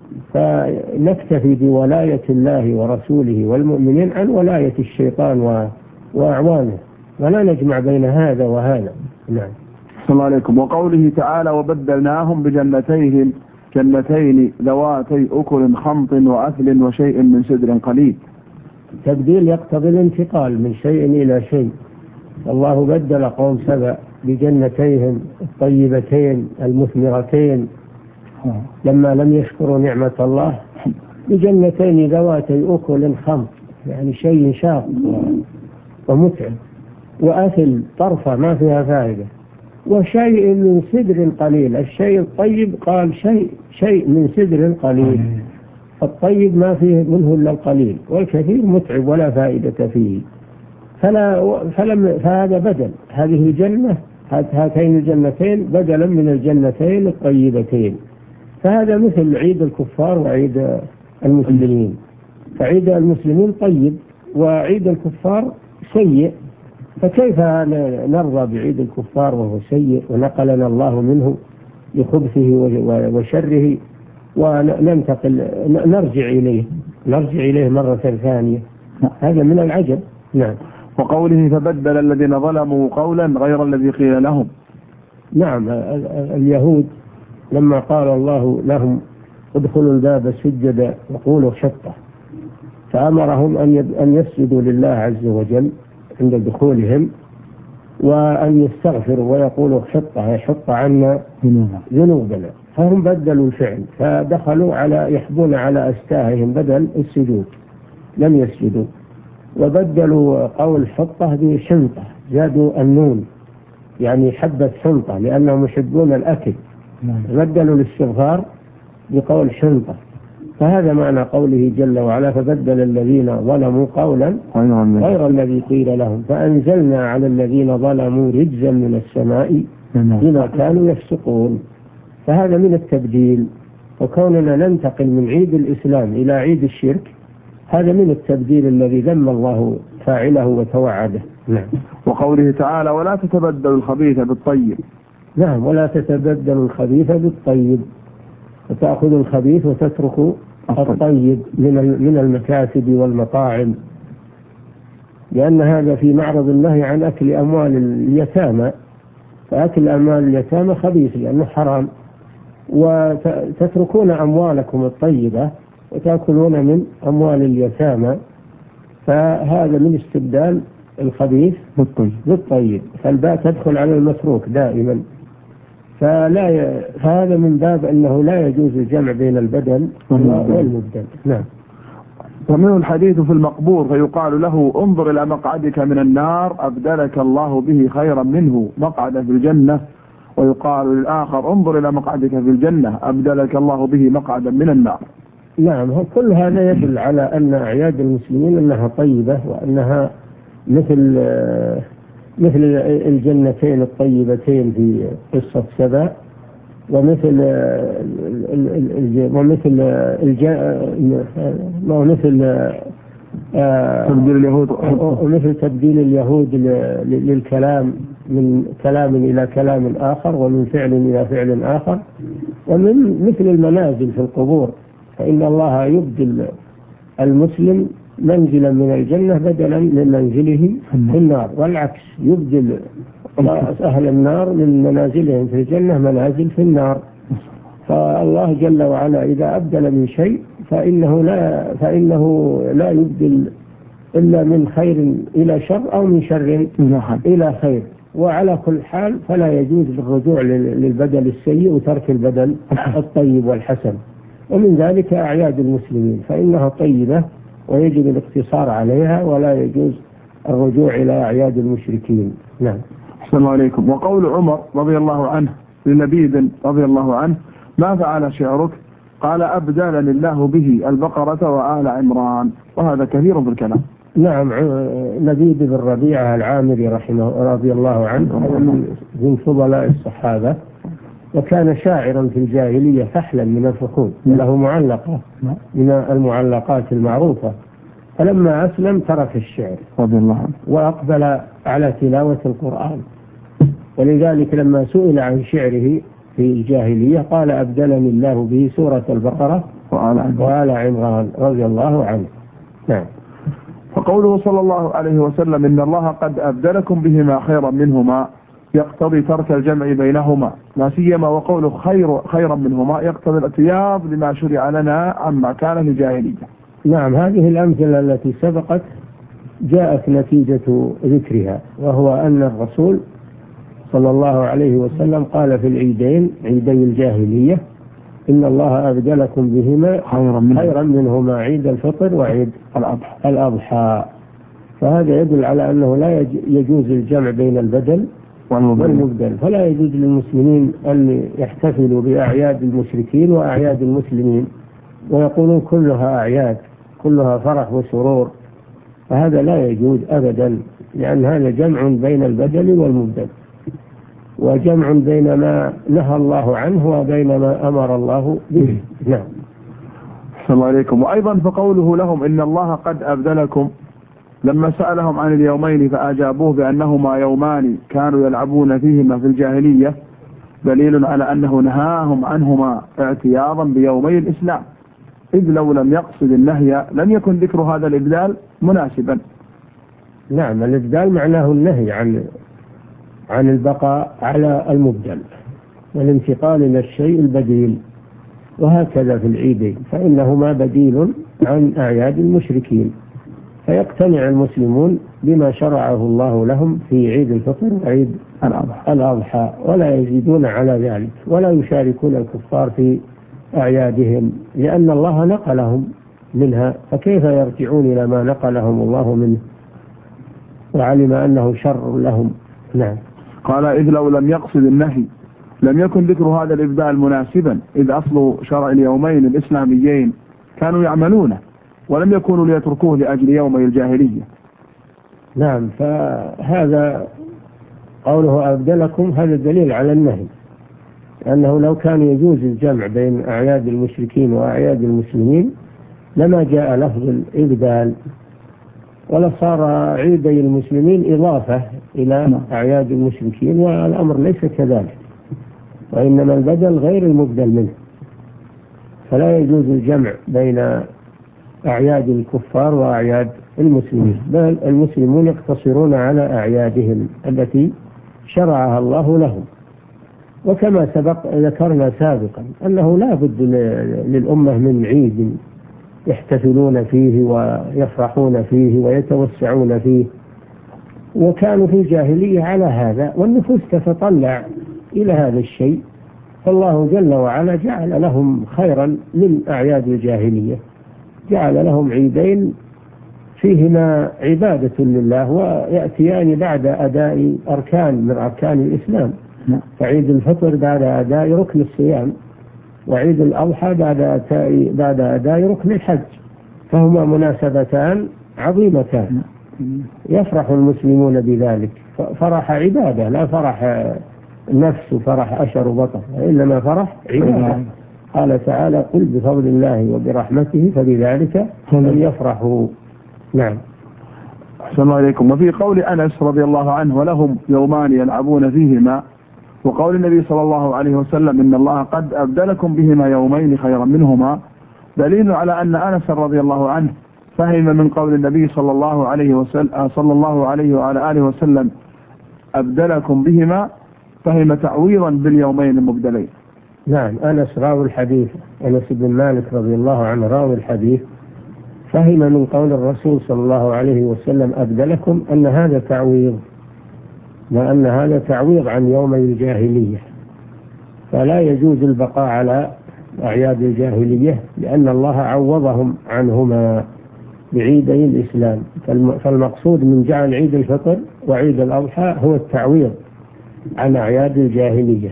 Speaker 5: فنكتفي بولاية الله ورسوله والمؤمنين عن ولاية الشيطان وأعوانه، ولا نجمع بين هذا وهذا. نعم.
Speaker 4: صلى الله عليكم. وقوله تعالى: وبدلناهم بجنتيهم جنتين ذواتي أكل خمط وأثل وشيء من سدر قليل.
Speaker 5: تبديل يقتضي الانتقال من شيء إلى شيء. الله بدل قوم سبأ بجنتيهم الطيبتين المثمرتين لما لم يشكروا نعمة الله بجنتين ذواتي أكل خمط، يعني شيء شاق ومتعب، وأثل طرفة ما فيها فائدة، وشيء من سدر قليل. الشيء الطيب قال شيء شيء من سدر قليل، الطيب ما فيه منه إلا القليل، والكثير متعب ولا فائدة فيه. فلا فلم فهذا بدل، هذه الجنة هاتين الجنتين بدلا من الجنتين الطيبتين. فهذا مثل عيد الكفار وعيد المسلمين، فعيد المسلمين طيب وعيد الكفار سيء، فكيف نرضى بعيد الكفار وهو سيء ونقلنا الله منه لخبثه وشره وننتقل نرجع إليه نرجع إليه مرة ثانية؟ هذا من العجب. نعم.
Speaker 4: وقوله: فبدل الذين ظلموا قولا غير الذي قيل لهم.
Speaker 5: نعم، اليهود لما قال الله لهم: ادخلوا الباب سجدا وقولوا حطة، فأمرهم أن يسجدوا لله عز وجل عند دخولهم، وأن يستغفروا ويقولوا حطة يحط عنا ذنوبنا. فهم بدلوا الفعل، فدخلوا على يحبون على أستاههم بدل السجود، لم يسجدوا. وبدلوا قول حطة بشنطة، زادوا النون يعني حبة حنطة، لأنهم يحبون الأكل بدلوا الاستغفار بقول حنطة. فهذا معنى قوله جل وعلا فبدل الذين ظلموا قولا غير الذي قيل لهم فأنزلنا على الذين ظلموا رجزا من السماء بما كانوا يفسقون. فهذا من التبديل، وكوننا ننتقل من عيد الإسلام إلى عيد الشرك هذا من التبديل الذي ذم الله فاعله وتوعده. نعم.
Speaker 4: وقوله تعالى ولا تتبدلوا الخبيث بالطيب.
Speaker 5: نعم، ولا تتبدلوا الخبيث بالطيب، وتأخذوا الخبيث وتتركوا الطيب من من المكاسب والمطاعم، لأن هذا في معرض النهي عن أكل أموال اليتامى، فأكل أموال اليتامى خبيث لأنه حرام، وتتركون أموالكم الطيبة وتأكلون من أموال اليتامى، فهذا من استبدال الخبيث
Speaker 4: بالطيب,
Speaker 5: بالطيب. فالباء تدخل على المتروك دائما، فلا ي... فهذا من باب أنه لا يجوز الجمع بين البدل والمبدل. نعم.
Speaker 4: ومنه الحديث في المقبور فيقال له انظر إلى مقعدك من النار أبدلك الله به خيرا منه مقعدا في الجنة، ويقال للآخر انظر إلى مقعدك في الجنة أبدلك الله به مقعدا من النار.
Speaker 5: نعم، كل هذا يدل على أن أعياد المسلمين أنها طيبة، وأنها مثل مثل الجنتين الطيبتين في قصة سبأ، ومثل ومثل ومثل
Speaker 4: تبديل اليهود
Speaker 5: ومثل تبديل اليهود للكلام من كلام إلى كلام آخر، ومن فعل إلى فعل آخر، ومن مثل المنازل في القبور، فإن الله يبدل المسلم منزلا من الجنة بدلا من منزله في النار، والعكس يبدل أهل النار من منازلهم في الجنة منازل في النار. فالله جل وعلا إذا أبدل من شيء فإنه لا فإنه لا يبدل إلا من خير إلى شر أو من شر إلى خير. وعلى كل حال فلا يجوز الرجوع للبدل السيء وترك البدل الطيب والحسن. ومن ذلك أعياد المسلمين فإنها طيبة ويجب الاقتصار عليها، ولا يجوز الرجوع إلى أعياد المشركين. نعم.
Speaker 4: السلام عليكم. وقول عمر رضي الله عنه للبيد رضي الله عنه ما فعل شعرك؟ قال أبدلني الله به البقرة وآل عمران. وهذا كثير في الكلام.
Speaker 5: نعم، لبيد بن ربيعة العامري رحمه رضي الله عنه من فضلاء الصحابة، وكان شاعرا في الجاهلية فحلا من الفخود، له معلقة من المعلقات المعروفة، فلما أسلم ترك الشعر
Speaker 4: رضي الله عنه
Speaker 5: وأقبل على تلاوة القرآن. ولذلك لما سئل عن شعره في الجاهلية قال أبدلني الله به سورة البقرة وآل عمران رضي الله عنه. نعم.
Speaker 4: فقوله صلى الله عليه وسلم إن الله قد أبدلكم بهما خيرا منهما يقتضي ترك الجمع بينهما، لا سيما وقوله خير خيرا منهما يقتضي الاتياض لما شرع لنا عما كان في الجاهلية.
Speaker 5: نعم، هذه الأمثلة التي سبقت جاءت نتيجة ذكرها، وهو أن الرسول صلى الله عليه وسلم قال في العيدين عيدي الجاهلية إن الله أبدلكم بهما
Speaker 4: خيرا منهما,
Speaker 5: خيرا منهما عيد الفطر وعيد
Speaker 4: الأضحى.
Speaker 5: الأضحى. فهذا يدل على أنه لا يجوز الجمع بين البدل والمبدل، فلا يجوز للمسلمين أن يحتفلوا بأعياد المشركين وأعياد المسلمين ويقولون كلها أعياد كلها فرح وسرور، فهذا لا يجوز أبدا، لأن هذا جمع بين البدل والمبدل، وجمع بين ما نهى الله عنه وبين ما أمر الله به. نعم.
Speaker 4: السلام عليكم. وأيضا فقوله لهم إن الله قد أبدلكم لما سألهم عن اليومين فأجابوه بأنهما يومان كانوا يلعبون فيهما في الجاهلية دليل على أنه نهاهم عنهما اعتياضا بيومي الإسلام، إذ لو لم يقصد النهي لم يكن ذكر هذا الإبدال مناسبا.
Speaker 5: نعم، الإبدال معناه النهي عن عن البقاء على المبدل والانتقال إلى الشيء البديل، وهكذا في العيدين فإنهما بديل عن أعياد المشركين، فيقتنع المسلمون بما شرعه الله لهم في عيد الفطر وعيد الأضحى، ولا يزيدون على ذلك، ولا يشاركون الكفار في أعيادهم، لأن الله نقلهم منها، فكيف يرجعون إلى ما نقلهم الله منه وعلم أنه شر لهم. نعم.
Speaker 4: قال إذ لو لم يقصد النهي لم يكن ذكر هذا الإبدال مناسبا، إذ أصل شرع اليومين الإسلاميين كانوا يعملونه ولم يكونوا ليتركوه لأجل يومي الجاهلية.
Speaker 5: نعم، فهذا قوله أبدلكم هذا دليل على النهي، لأنه لو كان يجوز الجمع بين أعياد المشركين وأعياد المسلمين لما جاء لفظ الإبدال، ولا صار عيدي المسلمين إضافة إلى أعياد المشركين، والأمر ليس كذلك، وإنما البدل غير المبدل منه. فلا يجوز الجمع بين أعياد الكفار وأعياد المسلمين، بل المسلمون يقتصرون على أعيادهم التي شرعها الله لهم. وكما سبق ذكرنا سابقا أنه لا بد للأمة من عيد يحتفلون فيه ويفرحون فيه ويتوسعون فيه، وكانوا في الجاهلية على هذا، والنفوس تتطلع إلى هذا الشيء، فالله جل وعلا جعل لهم خيرا من أعياد الجاهلية، جعل لهم عيدين فيهما عبادة لله ويأتيان بعد أداء أركان من أركان الإسلام، فعيد الفطر بعد أداء ركن الصيام، وعيد الأضحى بعد أداء بعد أداء ركن الحج، فهما مناسبتان عظيمتان يفرح المسلمون بذلك، فرح عبادة لا فرح نفس وفرح أشر وبطر، إنما فرح عبادة. قال تعالى: قل بفضل الله وبرحمته فبذلك فليفرحوا. نعم.
Speaker 4: أحسن الله إليكم. وفي قول أنس رضي الله عنه: ولهم يومان يلعبون فيهما، وقول النبي صلى الله عليه وسلم: إن الله قد أبدلكم بهما يومين خيرا منهما، دليل على أن أنس رضي الله عنه فهم من قول النبي صلى الله عليه وسلم صلى الله عليه وعلى آله وسلم أبدلكم بهما، فهم تعويضا باليومين المبدلين.
Speaker 5: نعم، أنس راوي الحديث، أنس بن مالك رضي الله عنه راوي الحديث، فهم من قول الرسول صلى الله عليه وسلم أبدلكم أن هذا تعويض، وأن هذا تعويض عن يومي الجاهلية، فلا يجوز البقاء على أعياد الجاهلية، لأن الله عوضهم عنهما بعيدي الإسلام. فالمقصود من جعل عيد الفطر وعيد الأضحى هو التعويض عن أعياد الجاهلية،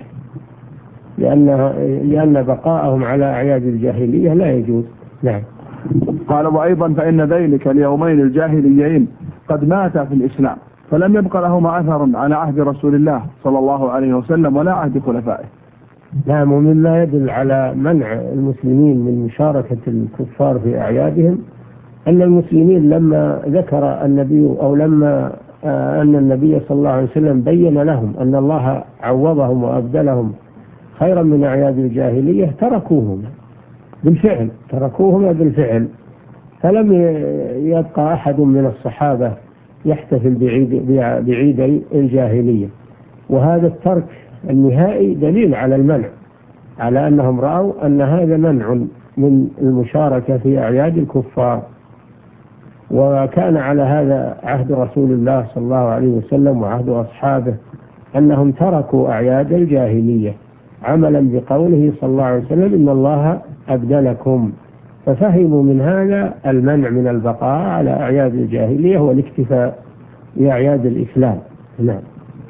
Speaker 5: لأن لأن بقاءهم على أعياد الجاهلية لا يجوز. نعم.
Speaker 4: قال: وأيضا فإن ذلك اليومين الجاهليين قد مات في الإسلام، فلم يبق لهما أثر على عهد رسول الله صلى الله عليه وسلم ولا عهد خلفائه.
Speaker 5: نعم، ومما يدل على منع المسلمين من مشاركة الكفار في أعيادهم أن المسلمين لما ذكر النبي أو لما أن النبي صلى الله عليه وسلم بين لهم أن الله عوضهم وأبدلهم خيرا من أعياد الجاهلية تركوهما بالفعل تركوهما بالفعل فلم يبقى أحد من الصحابة يحتفل بعيد بعيدي الجاهلية. وهذا الترك النهائي دليل على المنع، على أنهم رأوا أن هذا منع من المشاركة في أعياد الكفار. وكان على هذا عهد رسول الله صلى الله عليه وسلم وعهد أصحابه، أنهم تركوا أعياد الجاهلية عملا بقوله صلى الله عليه وسلم: إن الله أبدلكم، ففهموا من هذا المنع من البقاء على أعياد الجاهلية والاكتفاء بأعياد الإسلام. نعم.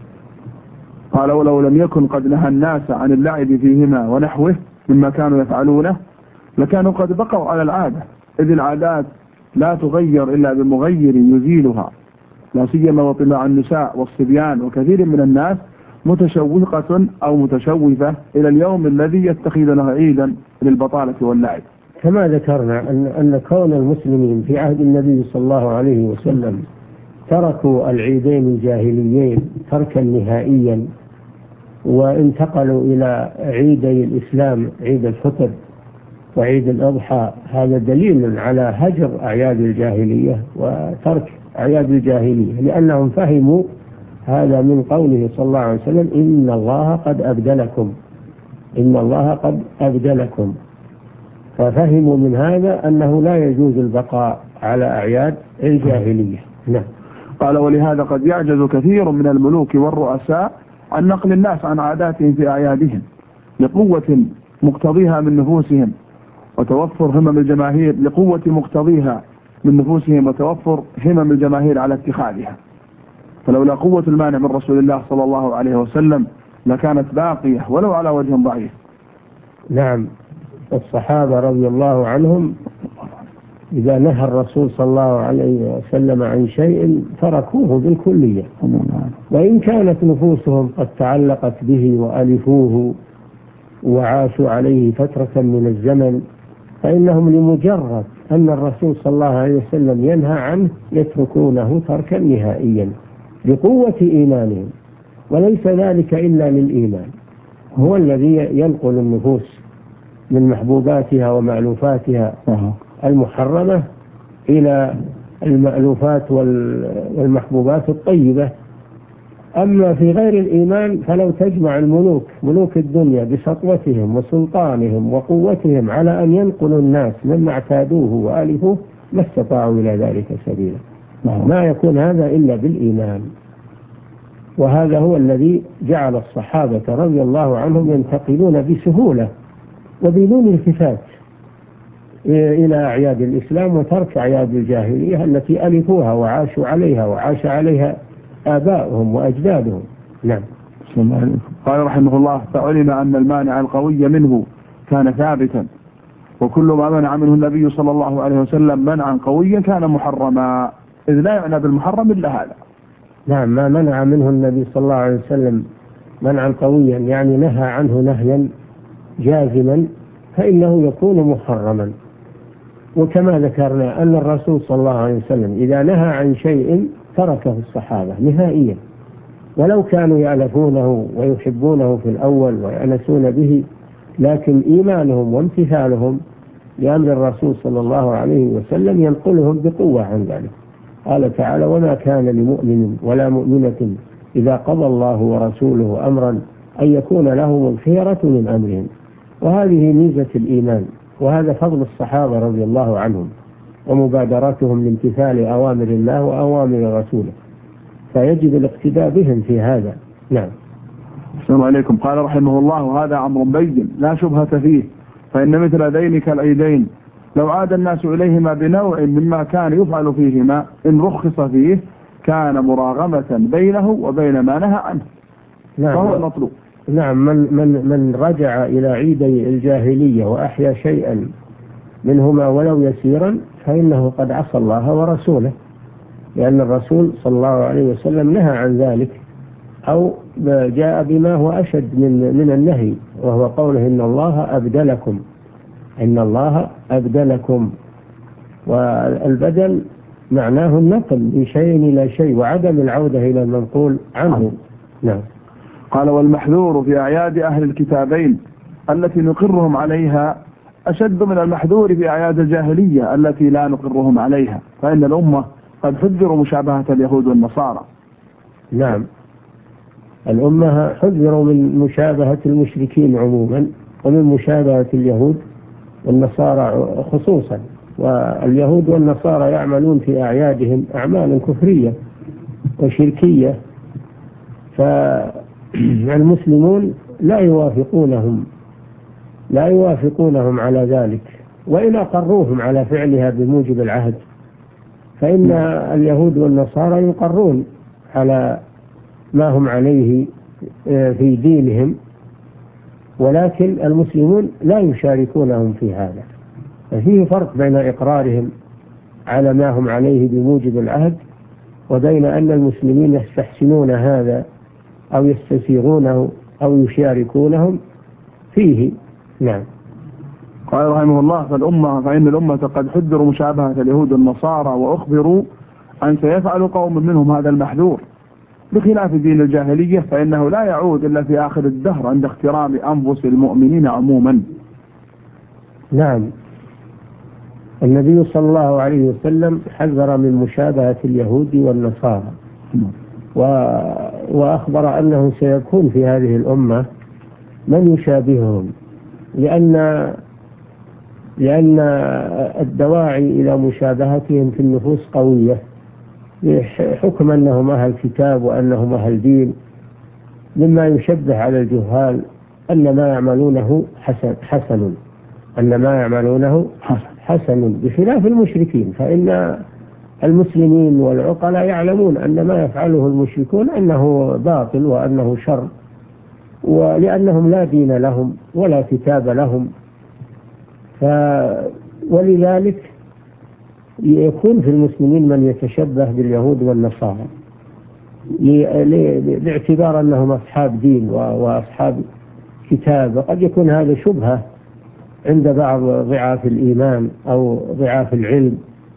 Speaker 4: قال: ولو لم يكن قد نهى الناس عن اللعب فيهما ونحوه مما كانوا يفعلونه لكانوا قد بقوا على العادة، إذ العادات لا تغير إلا بمغير يزيلها، لا سيما وطباع النساء والصبيان وكثير من الناس متشوقة أو متشوفة إلى اليوم الذي يتخذونه عيدا للبطالة واللعب.
Speaker 5: كما ذكرنا أن أن كون المسلمين في عهد النبي صلى الله عليه وسلم تركوا العيدين الجاهليين تركا نهائيا وانتقلوا إلى عيدي الإسلام، عيد الفطر وعيد الأضحى، هذا دليل على هجر أعياد الجاهلية وترك أعياد الجاهلية، لأنهم فهموا هذا من قوله صلى الله عليه وسلم: إن الله قد أبدلكم، إن الله قد أبدلكم، ففهموا من هذا أنه لا يجوز البقاء على أعياد الجاهلية. نعم.
Speaker 4: قال: ولهذا قد يعجز كثير من الملوك والرؤساء عن نقل الناس عن عاداتهم في أعيادهم لقوة مقتضيها من نفوسهم وتوفر همم الجماهير لقوة مقتضيها من نفوسهم وتوفر همم الجماهير على اتخاذها، فلولا قوة المانع من رسول الله صلى الله عليه وسلم لكانت باقية ولو على وجه ضعيف.
Speaker 5: نعم، الصحابة رضي الله عنهم إذا نهى الرسول صلى الله عليه وسلم عن شيء تركوه بالكلية، وإن كانت نفوسهم قد تعلقت به وألفوه وعاشوا عليه فترة من الزمن، فإنهم لمجرد أن الرسول صلى الله عليه وسلم ينهى عنه يتركونه تركا نهائيا لقوة إيمانهم، وليس ذلك إلا للإيمان، هو الذي ينقل النفوس من محبوباتها ومألوفاتها المحرمة إلى المألوفات والمحبوبات الطيبة. أما في غير الإيمان فلو تجمع الملوك ملوك الدنيا بسطوتهم وسلطانهم وقوتهم على أن ينقلوا الناس مما اعتادوه وآلفوه ما استطاعوا إلى ذلك سبيلا. ما يكون هذا إلا بالإيمان، وهذا هو الذي جعل الصحابة رضي الله عنهم ينتقلون بسهولة وبدون التفات إلى أعياد الإسلام وترك أعياد الجاهلية التي ألفوها وعاشوا عليها وعاش عليها آباؤهم وأجدادهم. نعم.
Speaker 4: قال رحمه الله: فعلم أن المانع القوي منه كان ثابتا، وكل ما منع منه النبي صلى الله عليه وسلم منعا قويا كان محرما، إذ لا يعنى بالمحرم إلا هذا.
Speaker 5: نعم، ما منع منه النبي صلى الله عليه وسلم منعا قويا يعني نهى عنه نهيا جازما فإنه يكون محرما. وكما ذكرنا أن الرسول صلى الله عليه وسلم إذا نهى عن شيء تركه الصحابة نهائيا، ولو كانوا يألفونه ويحبونه في الأول ويأنسون به، لكن إيمانهم وامتثالهم لأمر الرسول صلى الله عليه وسلم ينقلهم بقوة عن ذلك. قال تعالى: وما كان لمؤمن ولا مؤمنة إذا قضى الله ورسوله أمرا أن يكون لهم الخيرة من أمرهم. وهذه ميزة الإيمان، وهذا فضل الصحابة رضي الله عنهم ومبادرتهم لامتثال أوامر الله وأوامر رسوله، فيجب الاقتداء بهم في هذا. نعم.
Speaker 4: السلام عليكم. قال رحمه الله: هذا أمر بين لا شبهة فيه، فإن مثل ذين كالعيدين لو عاد الناس إليهما بنوع مما كان يفعل فيهما إن رخص فيه كان مراغمة بينه وبين ما نهى عنه.
Speaker 5: نعم.
Speaker 4: فهو المطلوب.
Speaker 5: نعم. من, من, من رجع إلى عيدي الجاهلية وأحيا شيئا منهما ولو يسيرا فإنه قد عصى الله ورسوله، لأن الرسول صلى الله عليه وسلم نهى عن ذلك، أو جاء بما هو أشد من, من النهي، وهو قوله: إن الله أبدلكم إن الله أبدلكم. والبدل معناه النقل من شيء إلى شيء وعدم العودة إلى المنقول عنه. نعم.
Speaker 4: قال: والمحذور في أعياد أهل الكتابين التي نقرهم عليها أشد من المحذور في أعياد الجاهلية التي لا نقرهم عليها، فإن الأمة قد حذروا مشابهة اليهود والنصارى.
Speaker 5: نعم، الأمة حذروا من مشابهة المشركين عموما ومن مشابهة اليهود والنصارى خصوصا. واليهود والنصارى يعملون في أعيادهم أعمالا كفرية وشركية، فالمسلمون لا يوافقونهم لا يوافقونهم على ذلك، وإن أقروهم على فعلها بموجب العهد، فإن اليهود والنصارى يقرون على ما هم عليه في دينهم، ولكن المسلمون لا يشاركونهم في هذا. ففيه فرق بين إقرارهم على ما هم عليه بموجب العهد وبين أن المسلمين يستحسنون هذا أو يستسيغونه أو يشاركونهم فيه. نعم.
Speaker 4: قال رحمه الله: فالأمة فإن الأمة قد حذروا مشابهة اليهود والنصارى وأخبروا أن سيفعل قوم منهم هذا المحذور، بخلاف دين الجاهلية فإنه لا يعود إلا في آخر الدهر عند اخترام أنفس المؤمنين عموما.
Speaker 5: نعم. النبي صلى الله عليه وسلم حذر من مشابهة اليهود والنصارى، وأخبر أنه سيكون في هذه الأمة من يشابههم، لأن لأن الدواعي إلى مشابهتهم في النفوس قوية، حكم أنهم أهل كتاب وأنهم أهل دين، مما يشبه على الجهال أن ما يعملونه حسن حسن أن ما يعملونه حسن بخلاف المشركين، فإن المسلمين والعقلاء يعلمون أن ما يفعله المشركون أنه باطل وأنه شر، ولأنهم لا دين لهم ولا كتاب لهم. ف ولذلك يكون في المسلمين من يتشبه باليهود والنصارى باعتبار أنهم أصحاب دين وأصحاب كتاب. وقد يكون هذا شبهة عند بعض ضعاف الإيمان أو ضعاف العلم،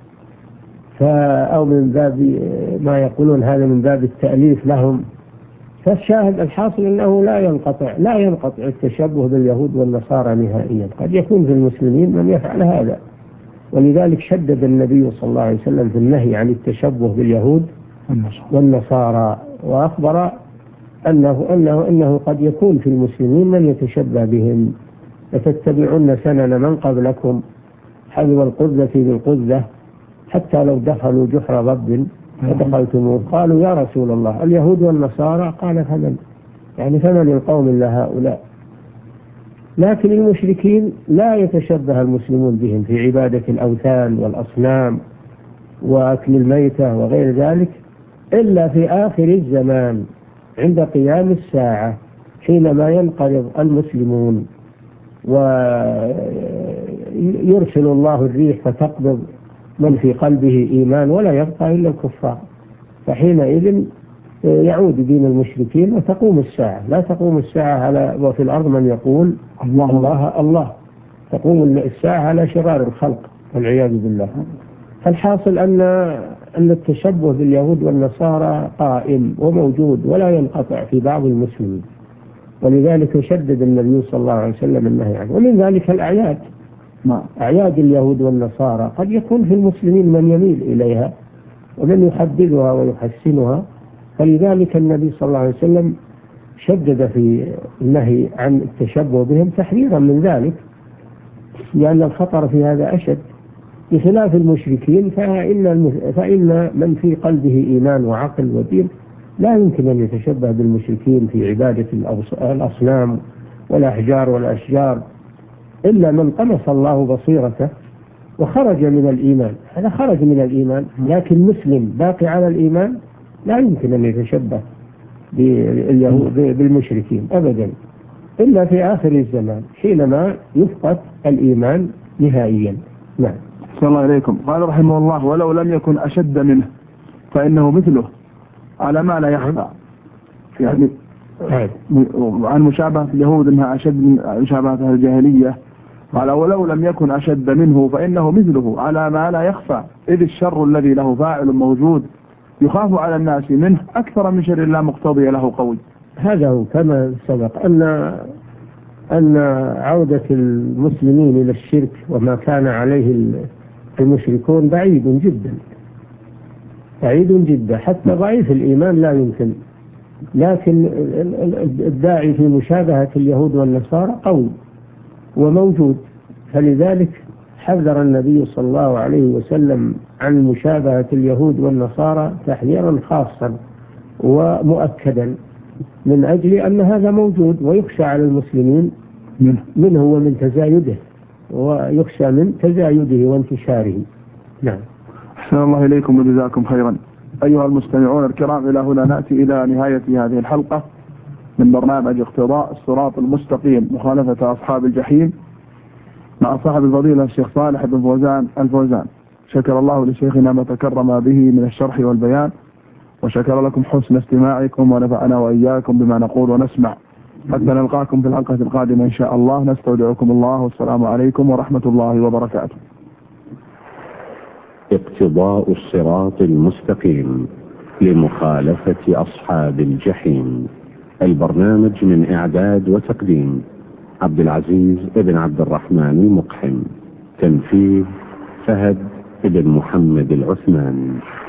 Speaker 5: أو من باب ما يقولون هذا من باب التأليف لهم. فالشاهد الحاصل أنه لا ينقطع لا ينقطع التشبه باليهود والنصارى نهائيا. قد يكون في المسلمين من يفعل هذا، ولذلك شدد النبي صلى الله عليه وسلم في النهي عن التشبه باليهود والنصارى، وأخبر أنه, أنه, أنه قد يكون في المسلمين من يتشبه بهم. لتتبعون سنن من قبلكم حذو القذة بالقذة حتى لو دخلوا جحر ضب فدخلتموه. قالوا يا رسول الله اليهود والنصارى؟ قال فمن؟ يعني فمن القوم إلا هؤلاء. لكن المشركين لا يتشبه المسلمون بهم في عبادة الأوثان والأصنام وأكل الميتة وغير ذلك إلا في آخر الزمان عند قيام الساعة، حينما ينقرض المسلمون ويرسل الله الريح فتقبض من في قلبه إيمان ولا يبقى إلا الكفار. فحينئذ يعود دين المشركين وتقوم الساعة. لا تقوم الساعة على وفي الأرض من يقول الله الله الله، تقوم الساعة على شرار الخلق والعياذ بالله. فالحاصل أن أن التشبه باليهود والنصارى قائم وموجود ولا ينقطع في بعض المسلمين، ولذلك شدد النبي صلى الله عليه وسلم النهي عنه. ومن ذلك الأعياد، أعياد اليهود والنصارى قد يكون في المسلمين من يميل إليها ومن يحددها ويحسنها، فلذلك النبي صلى الله عليه وسلم شدد في النهي عن التشبه بهم تحذيرا من ذلك، لأن الخطر في هذا أشد. بخلاف المشركين فإن, فإن من في قلبه إيمان وعقل ودين لا يمكن أن يتشبه بالمشركين في عبادة الأصنام والأحجار والأشجار إلا من طمس الله بصيرته وخرج من الإيمان. هذا خرج من الإيمان، لكن مسلم باقي على الإيمان لا يمكن أن يتشبه بالمشركين أبدا إلا في آخر الزمان حينما يفقد الإيمان نهائيا. نعم.
Speaker 4: صلى الله عليكم. قال رحمه الله ولو لم يكن أشد منه فإنه مثله على ما لا يخفى. يعني عن مشابهة اليهود أنها أشد من مشابهة الجاهلية. قال ولو لم يكن أشد منه فإنه مثله على ما لا يخفى، إذ الشر الذي له فاعل موجود يخاف على الناس منه أكثر من شر لا مقتضي له قوي.
Speaker 5: هذا هو كما سبق أن أن عودة المسلمين إلى الشرك وما كان عليه المشركون بعيد جدا بعيد جدا، حتى ضعيف الإيمان لا يمكن. لكن الداعي في مشابهة اليهود والنصارى قوي وموجود، فلذلك حذر النبي صلى الله عليه وسلم عن مشابهة اليهود والنصارى تحذيرا خاصا ومؤكدا، من أجل أن هذا موجود ويخشى على المسلمين منه ومن تزايده، ويخشى من تزايده وانتشاره. نعم.
Speaker 4: أحسن الله إليكم وجزاكم خيرا. أيها المستمعون الكرام، إلى هنا نأتي إلى نهاية هذه الحلقة من برنامج اقتضاء الصراط المستقيم مخالفة أصحاب الجحيم مع صاحب الفضيلة الشيخ صالح بن فوزان الفوزان. شكر الله لشيخنا ما تكرم به من الشرح والبيان، وشكر لكم حسن استماعكم، ونفعنا وإياكم بما نقول ونسمع. حتى نلقاكم في الحلقة القادمة إن شاء الله. نستودعكم الله والسلام عليكم ورحمة الله وبركاته.
Speaker 1: اقتضاء الصراط المستقيم لمخالفة أصحاب الجحيم، البرنامج من إعداد وتقديم عبد العزيز ابن عبد الرحمن المقحم، تنفيذ فهد ابن محمد العثمان.